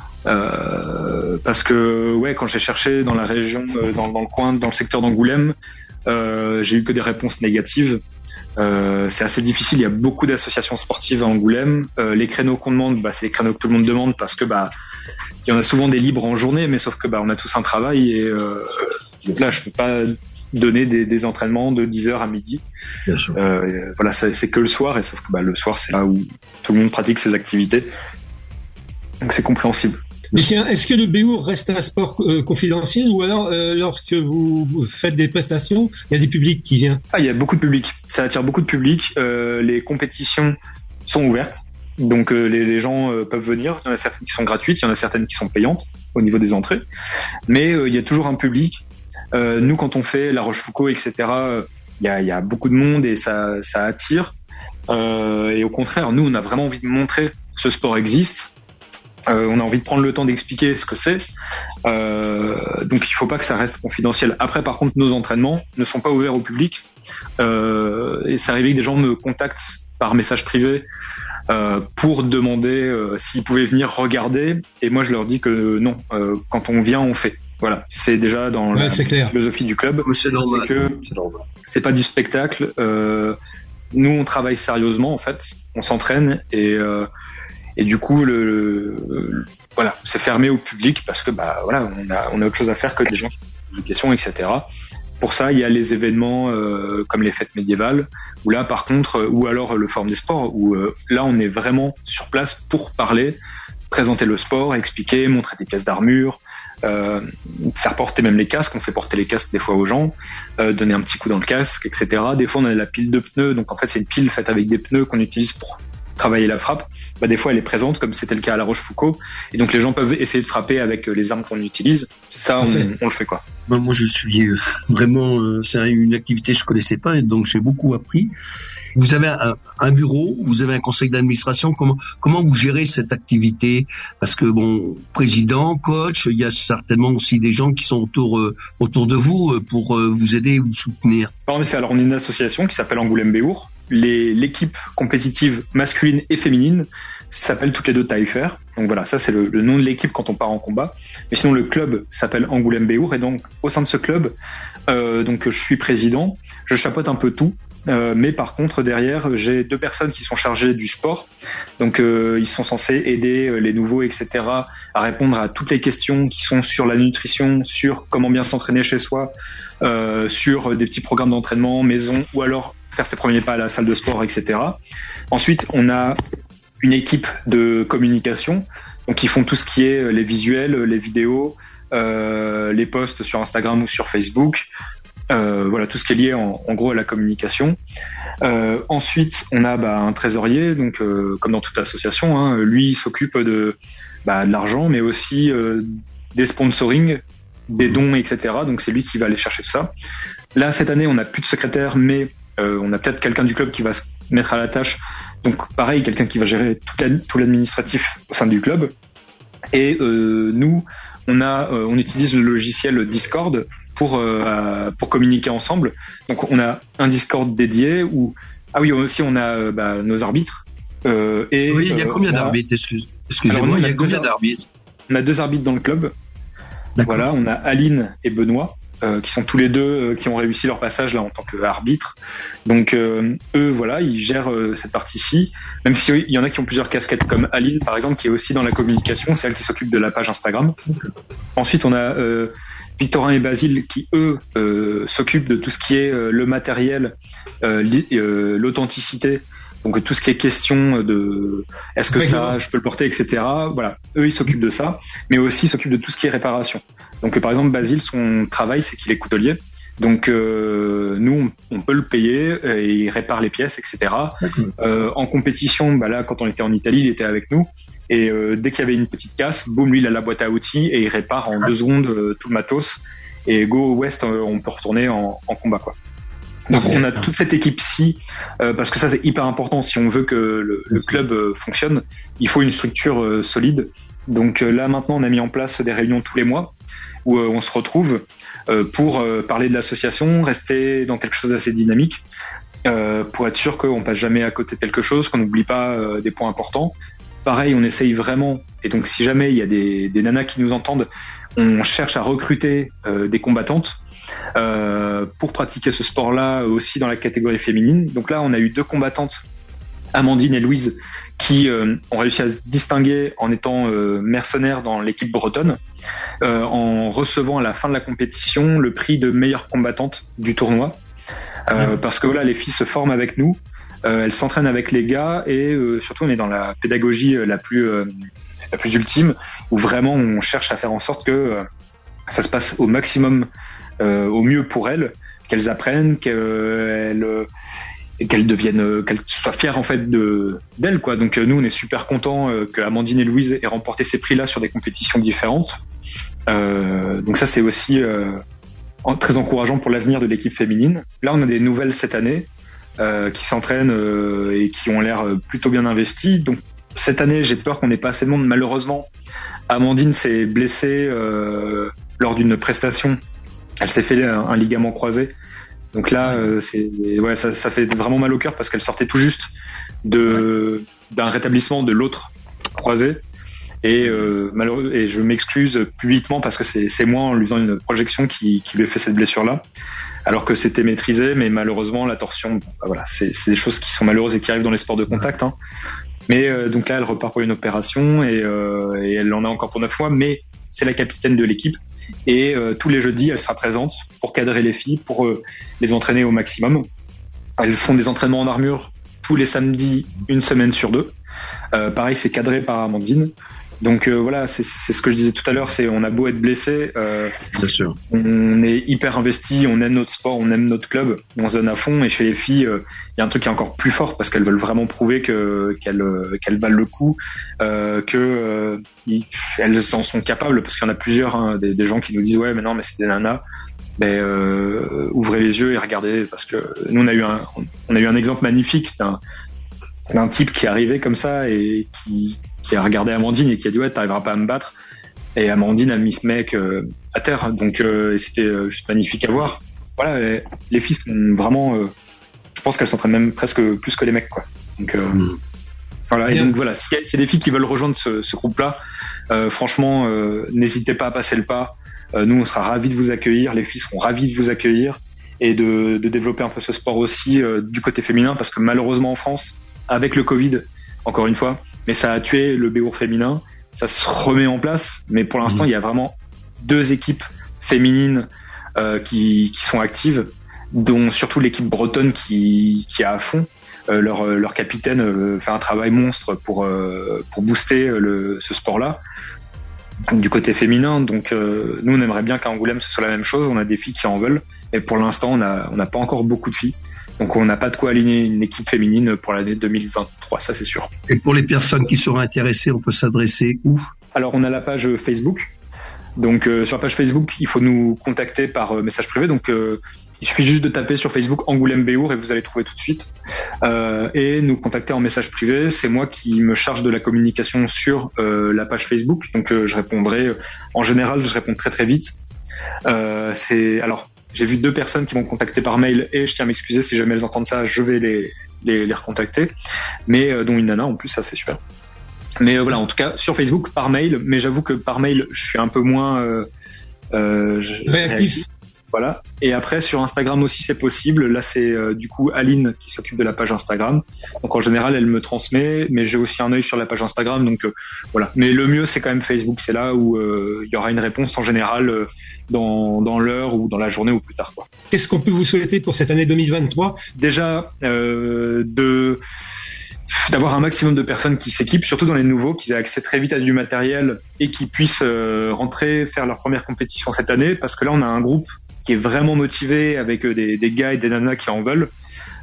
Parce que quand j'ai cherché dans la région, dans le coin, dans le secteur d'Angoulême, j'ai eu que des réponses négatives. C'est assez difficile, il y a beaucoup d'associations sportives à Angoulême. Les créneaux qu'on demande, c'est les créneaux que tout le monde demande, parce que il y en a souvent des libres en journée, mais sauf que on a tous un travail, et là je peux pas donner des entraînements de 10h à midi. Bien sûr. Voilà, c'est que le soir, et sauf que le soir c'est là où tout le monde pratique ses activités. Donc c'est compréhensible. Lucien, est-ce que le BEOUR reste un sport confidentiel, ou alors lorsque vous faites des prestations, il y a des publics qui viennent? Il y a beaucoup de public. Ça attire beaucoup de public. Les compétitions sont ouvertes, donc les gens peuvent venir. Il y en a certaines qui sont gratuites, il y en a certaines qui sont payantes au niveau des entrées. Mais il y a toujours un public. Nous, quand on fait La Rochefoucauld, etc., il y a beaucoup de monde, et ça attire. Et au contraire, nous, on a vraiment envie de montrer que ce sport existe. On a envie de prendre le temps d'expliquer ce que c'est. Donc il faut pas que ça reste confidentiel. Après, par contre, nos entraînements ne sont pas ouverts au public. Et ça arrive que des gens me contactent par message privé pour demander s'ils pouvaient venir regarder. Et moi, je leur dis que non. Quand on vient, on fait. Voilà, c'est déjà dans la philosophie du club. C'est normal. C'est pas du spectacle. Nous, on travaille sérieusement en fait. On s'entraîne et du coup, voilà, c'est fermé au public parce que voilà, on a autre chose à faire que des gens qui posent des questions, etc. Pour ça, il y a les événements comme les fêtes médiévales, où là, par contre, ou alors le Forum des sports, où là, on est vraiment sur place pour parler, présenter le sport, expliquer, montrer des pièces d'armure, faire porter même les casques. On fait porter les casques des fois aux gens, donner un petit coup dans le casque, etc. Des fois, on a la pile de pneus, donc en fait, c'est une pile faite avec des pneus qu'on utilise pour travailler la frappe. Des fois elle est présente, comme c'était le cas à La Rochefoucauld, et donc les gens peuvent essayer de frapper avec les armes qu'on utilise. Ça, on le fait quoi. Moi je suis vraiment, c'est une activité que je connaissais pas, et donc j'ai beaucoup appris. Vous avez un bureau, vous avez un conseil d'administration. Comment vous gérez cette activité? Parce que président, coach, il y a certainement aussi des gens qui sont autour de vous pour vous aider, vous soutenir. En effet, alors on est une association qui s'appelle Angoulême Béhour. L'équipe compétitive masculine et féminine s'appelle toutes les deux Taillefer. Donc voilà, ça c'est le nom de l'équipe quand on part en combat. Mais sinon le club s'appelle Angoulême Béhour, et donc au sein de ce club, donc je suis président, je chapeaute un peu tout. Mais par contre derrière j'ai 2 personnes qui sont chargées du sport, donc ils sont censés aider les nouveaux, etc., à répondre à toutes les questions qui sont sur la nutrition, sur comment bien s'entraîner chez soi, sur des petits programmes d'entraînement maison, ou alors faire ses premiers pas à la salle de sport, etc. Ensuite on a une équipe de communication, donc ils font tout ce qui est les visuels, les vidéos, les posts sur Instagram ou sur Facebook. Voilà, tout ce qui est lié en gros à la communication. Ensuite, on a un trésorier, donc comme dans toute association, hein, lui il s'occupe de l'argent, mais aussi des sponsoring, des dons, etc. Donc c'est lui qui va aller chercher tout ça. Là, cette année, on n'a plus de secrétaire, mais on a peut-être quelqu'un du club qui va se mettre à la tâche. Donc pareil, quelqu'un qui va gérer tout l'administratif au sein du club. Et nous, on utilise le logiciel Discord pour communiquer ensemble. Donc on a un Discord dédié où aussi on a nos arbitres. Oui, il y a combien d'arbitres? Excusez-moi, il y a combien d'arbitres? On a 2 arbitres dans le club. D'accord. Voilà, on a Aline et Benoît qui sont tous les deux qui ont réussi leur passage là en tant qu'arbitres. Donc eux, voilà, ils gèrent cette partie-ci. Même s'il y en a qui ont plusieurs casquettes, comme Aline par exemple, qui est aussi dans la communication, c'est elle qui s'occupe de la page Instagram. Ensuite, on a Victorin et Basile qui eux s'occupent de tout ce qui est le matériel, l'authenticité, donc tout ce qui est question de est-ce que ça je peux le porter, etc. Voilà, eux ils s'occupent de ça, mais aussi ils s'occupent de tout ce qui est réparation. Donc par exemple Basile, son travail c'est qu'il est coutelier, donc nous on peut le payer et il répare les pièces, etc. En compétition, là quand on était en Italie, il était avec nous. Et dès qu'il y avait une petite casse, boum, lui il a la boîte à outils et il répare en 2 secondes tout le matos. Et go West, on peut retourner en combat quoi. Donc on a toute cette équipe-ci parce que ça c'est hyper important. Si on veut que le club fonctionne, il faut une structure solide. Donc là maintenant on a mis en place des réunions tous les mois où on se retrouve pour parler de l'association, rester dans quelque chose d'assez dynamique, pour être sûr qu'on passe jamais à côté de quelque chose, qu'on n'oublie pas des points importants. Pareil, on essaye vraiment, et donc si jamais il y a des nanas qui nous entendent, on cherche à recruter des combattantes pour pratiquer ce sport-là aussi dans la catégorie féminine. Donc là, on a eu 2 combattantes, Amandine et Louise, qui ont réussi à se distinguer en étant mercenaires dans l'équipe bretonne, en recevant à la fin de la compétition le prix de meilleure combattante du tournoi. Parce que voilà, les filles se forment avec nous, elles s'entraînent avec les gars, et surtout on est dans la pédagogie la plus ultime, où vraiment on cherche à faire en sorte que ça se passe au maximum, au mieux pour elles, qu'elles apprennent, qu'elles deviennent, qu'elles soient fières en fait d'elles quoi. Donc nous on est super contents que Amandine et Louise aient remporté ces prix là sur des compétitions différentes. Donc ça c'est aussi très encourageant pour l'avenir de l'équipe féminine. Là on a des nouvelles cette année qui s'entraînent et qui ont l'air plutôt bien investies. Donc cette année, j'ai peur qu'on n'ait pas assez de monde. Malheureusement, Amandine s'est blessée lors d'une prestation. Elle s'est fait un ligament croisé. Donc là, ça fait vraiment mal au cœur parce qu'elle sortait tout juste d'un rétablissement de l'autre croisé. Et je m'excuse publiquement parce que c'est moi, en lui faisant une projection, qui lui a fait cette blessure-là. Alors que c'était maîtrisé, mais malheureusement, la torsion, c'est des choses qui sont malheureuses et qui arrivent dans les sports de contact. Hein. Mais donc là, elle repart pour une opération et elle en a encore pour 9 mois, mais c'est la capitaine de l'équipe. Et tous les jeudis, elle sera présente pour cadrer les filles, pour les entraîner au maximum. Elles font des entraînements en armure tous les samedis, une semaine sur 2. Pareil, c'est cadré par Amandine. Donc c'est ce que je disais tout à l'heure, on a beau être blessé, bien sûr, on est hyper investi, on aime notre sport, on aime notre club, on se donne à fond. Et chez les filles, il y a un truc qui est encore plus fort parce qu'elles veulent vraiment prouver qu'elles valent le coup, elles en sont capables, parce qu'il y en a plusieurs, hein, des gens qui nous disent ouais mais non mais c'est des nanas. Ouvrez les yeux et regardez, parce que nous on a eu un exemple magnifique d'un type qui est arrivé comme ça et qui a regardé Amandine et qui a dit ouais t'arriveras pas à me battre, et Amandine a mis ce mec à terre, donc c'était juste magnifique à voir. Voilà, les filles sont vraiment je pense qu'elles s'entraînent même presque plus que les mecs, quoi. Donc voilà, et donc voilà, c'est des filles qui veulent rejoindre ce groupe-là, franchement n'hésitez pas à passer le pas. Nous on sera ravis de vous accueillir, les filles seront ravies de vous accueillir et de développer un peu ce sport aussi du côté féminin, parce que malheureusement en France, avec le Covid, encore une fois, mais ça a tué le Béour féminin. Ça se remet en place, mais pour l'instant, il y a vraiment 2 équipes féminines qui sont actives, dont surtout l'équipe bretonne qui est à fond. Leur capitaine fait un travail monstre pour booster ce sport-là du côté féminin. Donc nous, on aimerait bien qu'à Angoulême ce soit la même chose. On a des filles qui en veulent, et pour l'instant, on n'a pas encore beaucoup de filles. Donc on n'a pas de quoi aligner une équipe féminine pour l'année 2023, ça c'est sûr. Et pour les personnes qui seraient intéressées, on peut s'adresser où ? Alors on a la page Facebook. Donc sur la page Facebook, il faut nous contacter par message privé. Donc il suffit juste de taper sur Facebook Angoulême Béour et vous allez trouver tout de suite. Et nous contacter en message privé. C'est moi qui me charge de la communication sur la page Facebook. Donc je répondrai. En général, je réponds très très vite. J'ai vu 2 personnes qui m'ont contacté par mail, et je tiens à m'excuser si jamais elles entendent ça, je vais les recontacter. Mais dont une nana en plus, ça c'est super. Mais voilà, en tout cas sur Facebook par mail. Mais j'avoue que par mail, je suis un peu moins réactif. Voilà. Et après sur Instagram aussi c'est possible. Là c'est du coup Aline qui s'occupe de la page Instagram. Donc en général elle me transmet, mais j'ai aussi un œil sur la page Instagram. Donc voilà. Mais le mieux c'est quand même Facebook. C'est là où il y aura une réponse en général dans l'heure ou dans la journée ou plus tard, quoi. Qu'est-ce qu'on peut vous souhaiter pour cette année 2023 ? Déjà d'avoir un maximum de personnes qui s'équipent, surtout dans les nouveaux, qui aient accès très vite à du matériel et qui puissent rentrer, faire leur première compétition cette année, parce que là on a un groupe qui est vraiment motivé, avec des gars et des nanas qui en veulent,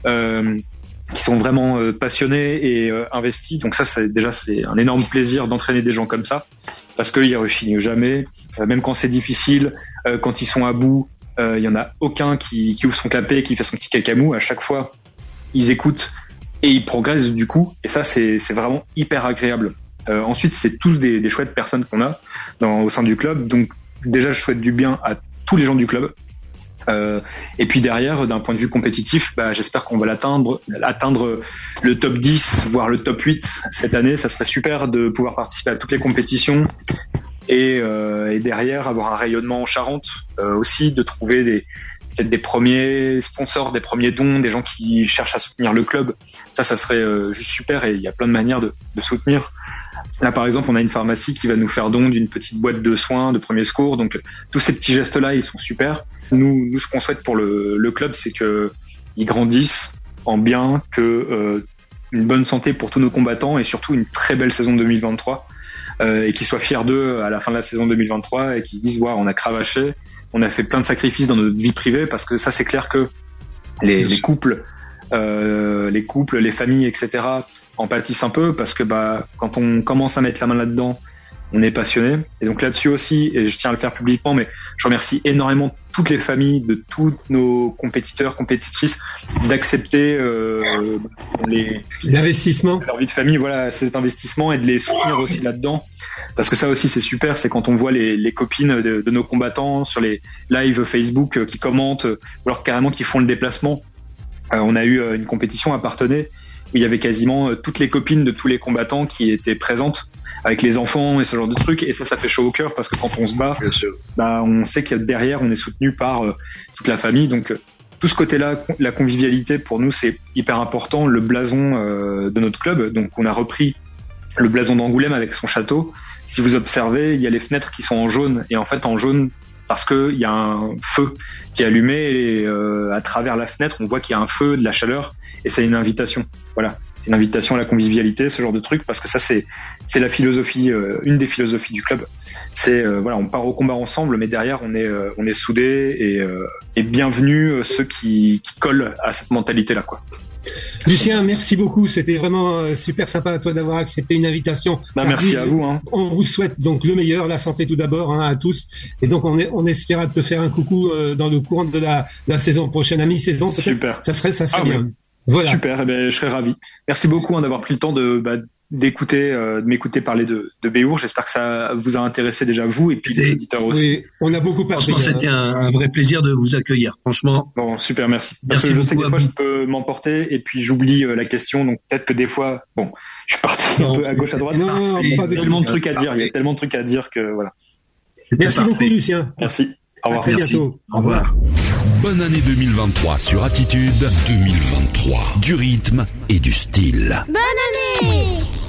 qui sont vraiment passionnés et investis. Donc ça c'est un énorme plaisir d'entraîner des gens comme ça, parce qu'ils rechignent jamais, même quand c'est difficile, quand ils sont à bout, il y en a aucun qui ouvre son clapet et qui fait son petit cacamou. À chaque fois ils écoutent et ils progressent du coup, et ça c'est vraiment hyper agréable. Ensuite c'est tous des chouettes personnes qu'on a au sein du club, donc déjà je souhaite du bien à tous les gens du club. Et puis derrière, d'un point de vue compétitif, j'espère qu'on va atteindre le top 10, voire le top 8 cette année. Ça serait super de pouvoir participer à toutes les compétitions et derrière avoir un rayonnement en Charente, aussi de trouver peut-être des premiers sponsors, des premiers dons, des gens qui cherchent à soutenir le club. Ça serait juste super, et il y a plein de manières de soutenir. Là, par exemple, on a une pharmacie qui va nous faire don d'une petite boîte de soins, de premiers secours. Donc, tous ces petits gestes-là, ils sont super. Nous, ce qu'on souhaite pour le club, c'est qu'ils grandissent en bien, une bonne santé pour tous nos combattants, et surtout une très belle saison 2023. Et qu'ils soient fiers d'eux à la fin de la saison 2023, et qu'ils se disent, waouh, on a cravaché, on a fait plein de sacrifices dans notre vie privée, parce que ça, c'est clair que les couples, les familles, etc., en pâtissent un peu, parce que quand on commence à mettre la main là-dedans on est passionné. Et donc là-dessus aussi, et je tiens à le faire publiquement, mais je remercie énormément toutes les familles de tous nos compétiteurs, compétitrices, d'accepter l'investissement, leur vie de famille, voilà, cet investissement, et de les soutenir aussi là-dedans. Parce que ça aussi, c'est super, c'est quand on voit les copines de nos combattants sur les lives Facebook qui commentent, ou alors carrément qui font le déplacement. On a eu une compétition à Parthenay où il y avait quasiment toutes les copines de tous les combattants qui étaient présentes, avec les enfants et ce genre de trucs. Et ça fait chaud au cœur, parce que quand on se bat, on sait que derrière, on est soutenu par toute la famille. Donc tout ce côté-là, la convivialité, pour nous, c'est hyper important. Le blason de notre club, donc on a repris le blason d'Angoulême avec son château. Si vous observez, il y a les fenêtres qui sont en jaune, et en fait en jaune parce qu'il y a un feu qui est allumé, et à travers la fenêtre, on voit qu'il y a un feu, de la chaleur, et c'est une invitation. Voilà, c'est une invitation à la convivialité, ce genre de truc, parce que ça, c'est la philosophie, une des philosophies du club. C'est voilà, on part au combat ensemble, mais derrière, on est soudés, et bienvenue ceux qui collent à cette mentalité-là, quoi. Lucien, merci beaucoup. C'était vraiment super sympa à toi d'avoir accepté une invitation. Merci à vous. Hein. On vous souhaite donc le meilleur, la santé tout d'abord, à tous. Et donc on espéra te faire un coucou dans le courant de la saison prochaine, à mi-saison. Super. Ça serait bien. Oui. Voilà. Super. Je serais ravi. Merci beaucoup d'avoir pris le temps de m'écouter parler de Béour. J'espère que ça vous a intéressé déjà, vous, et puis les auditeurs aussi. Oui, on a beaucoup parlé. Franchement, c'était un vrai plaisir de vous accueillir, franchement. Bon, super, merci. Parce que je sais que des fois, je peux m'emporter, et puis j'oublie la question, donc peut-être que des fois, je suis parti un peu à gauche, à droite. Il y a tellement de trucs à dire, que voilà. Merci beaucoup, Lucien. Merci. Au revoir. À très bientôt. Au revoir. Bonne année 2023 sur Attitude. 2023. Du rythme et du style. Bonne année!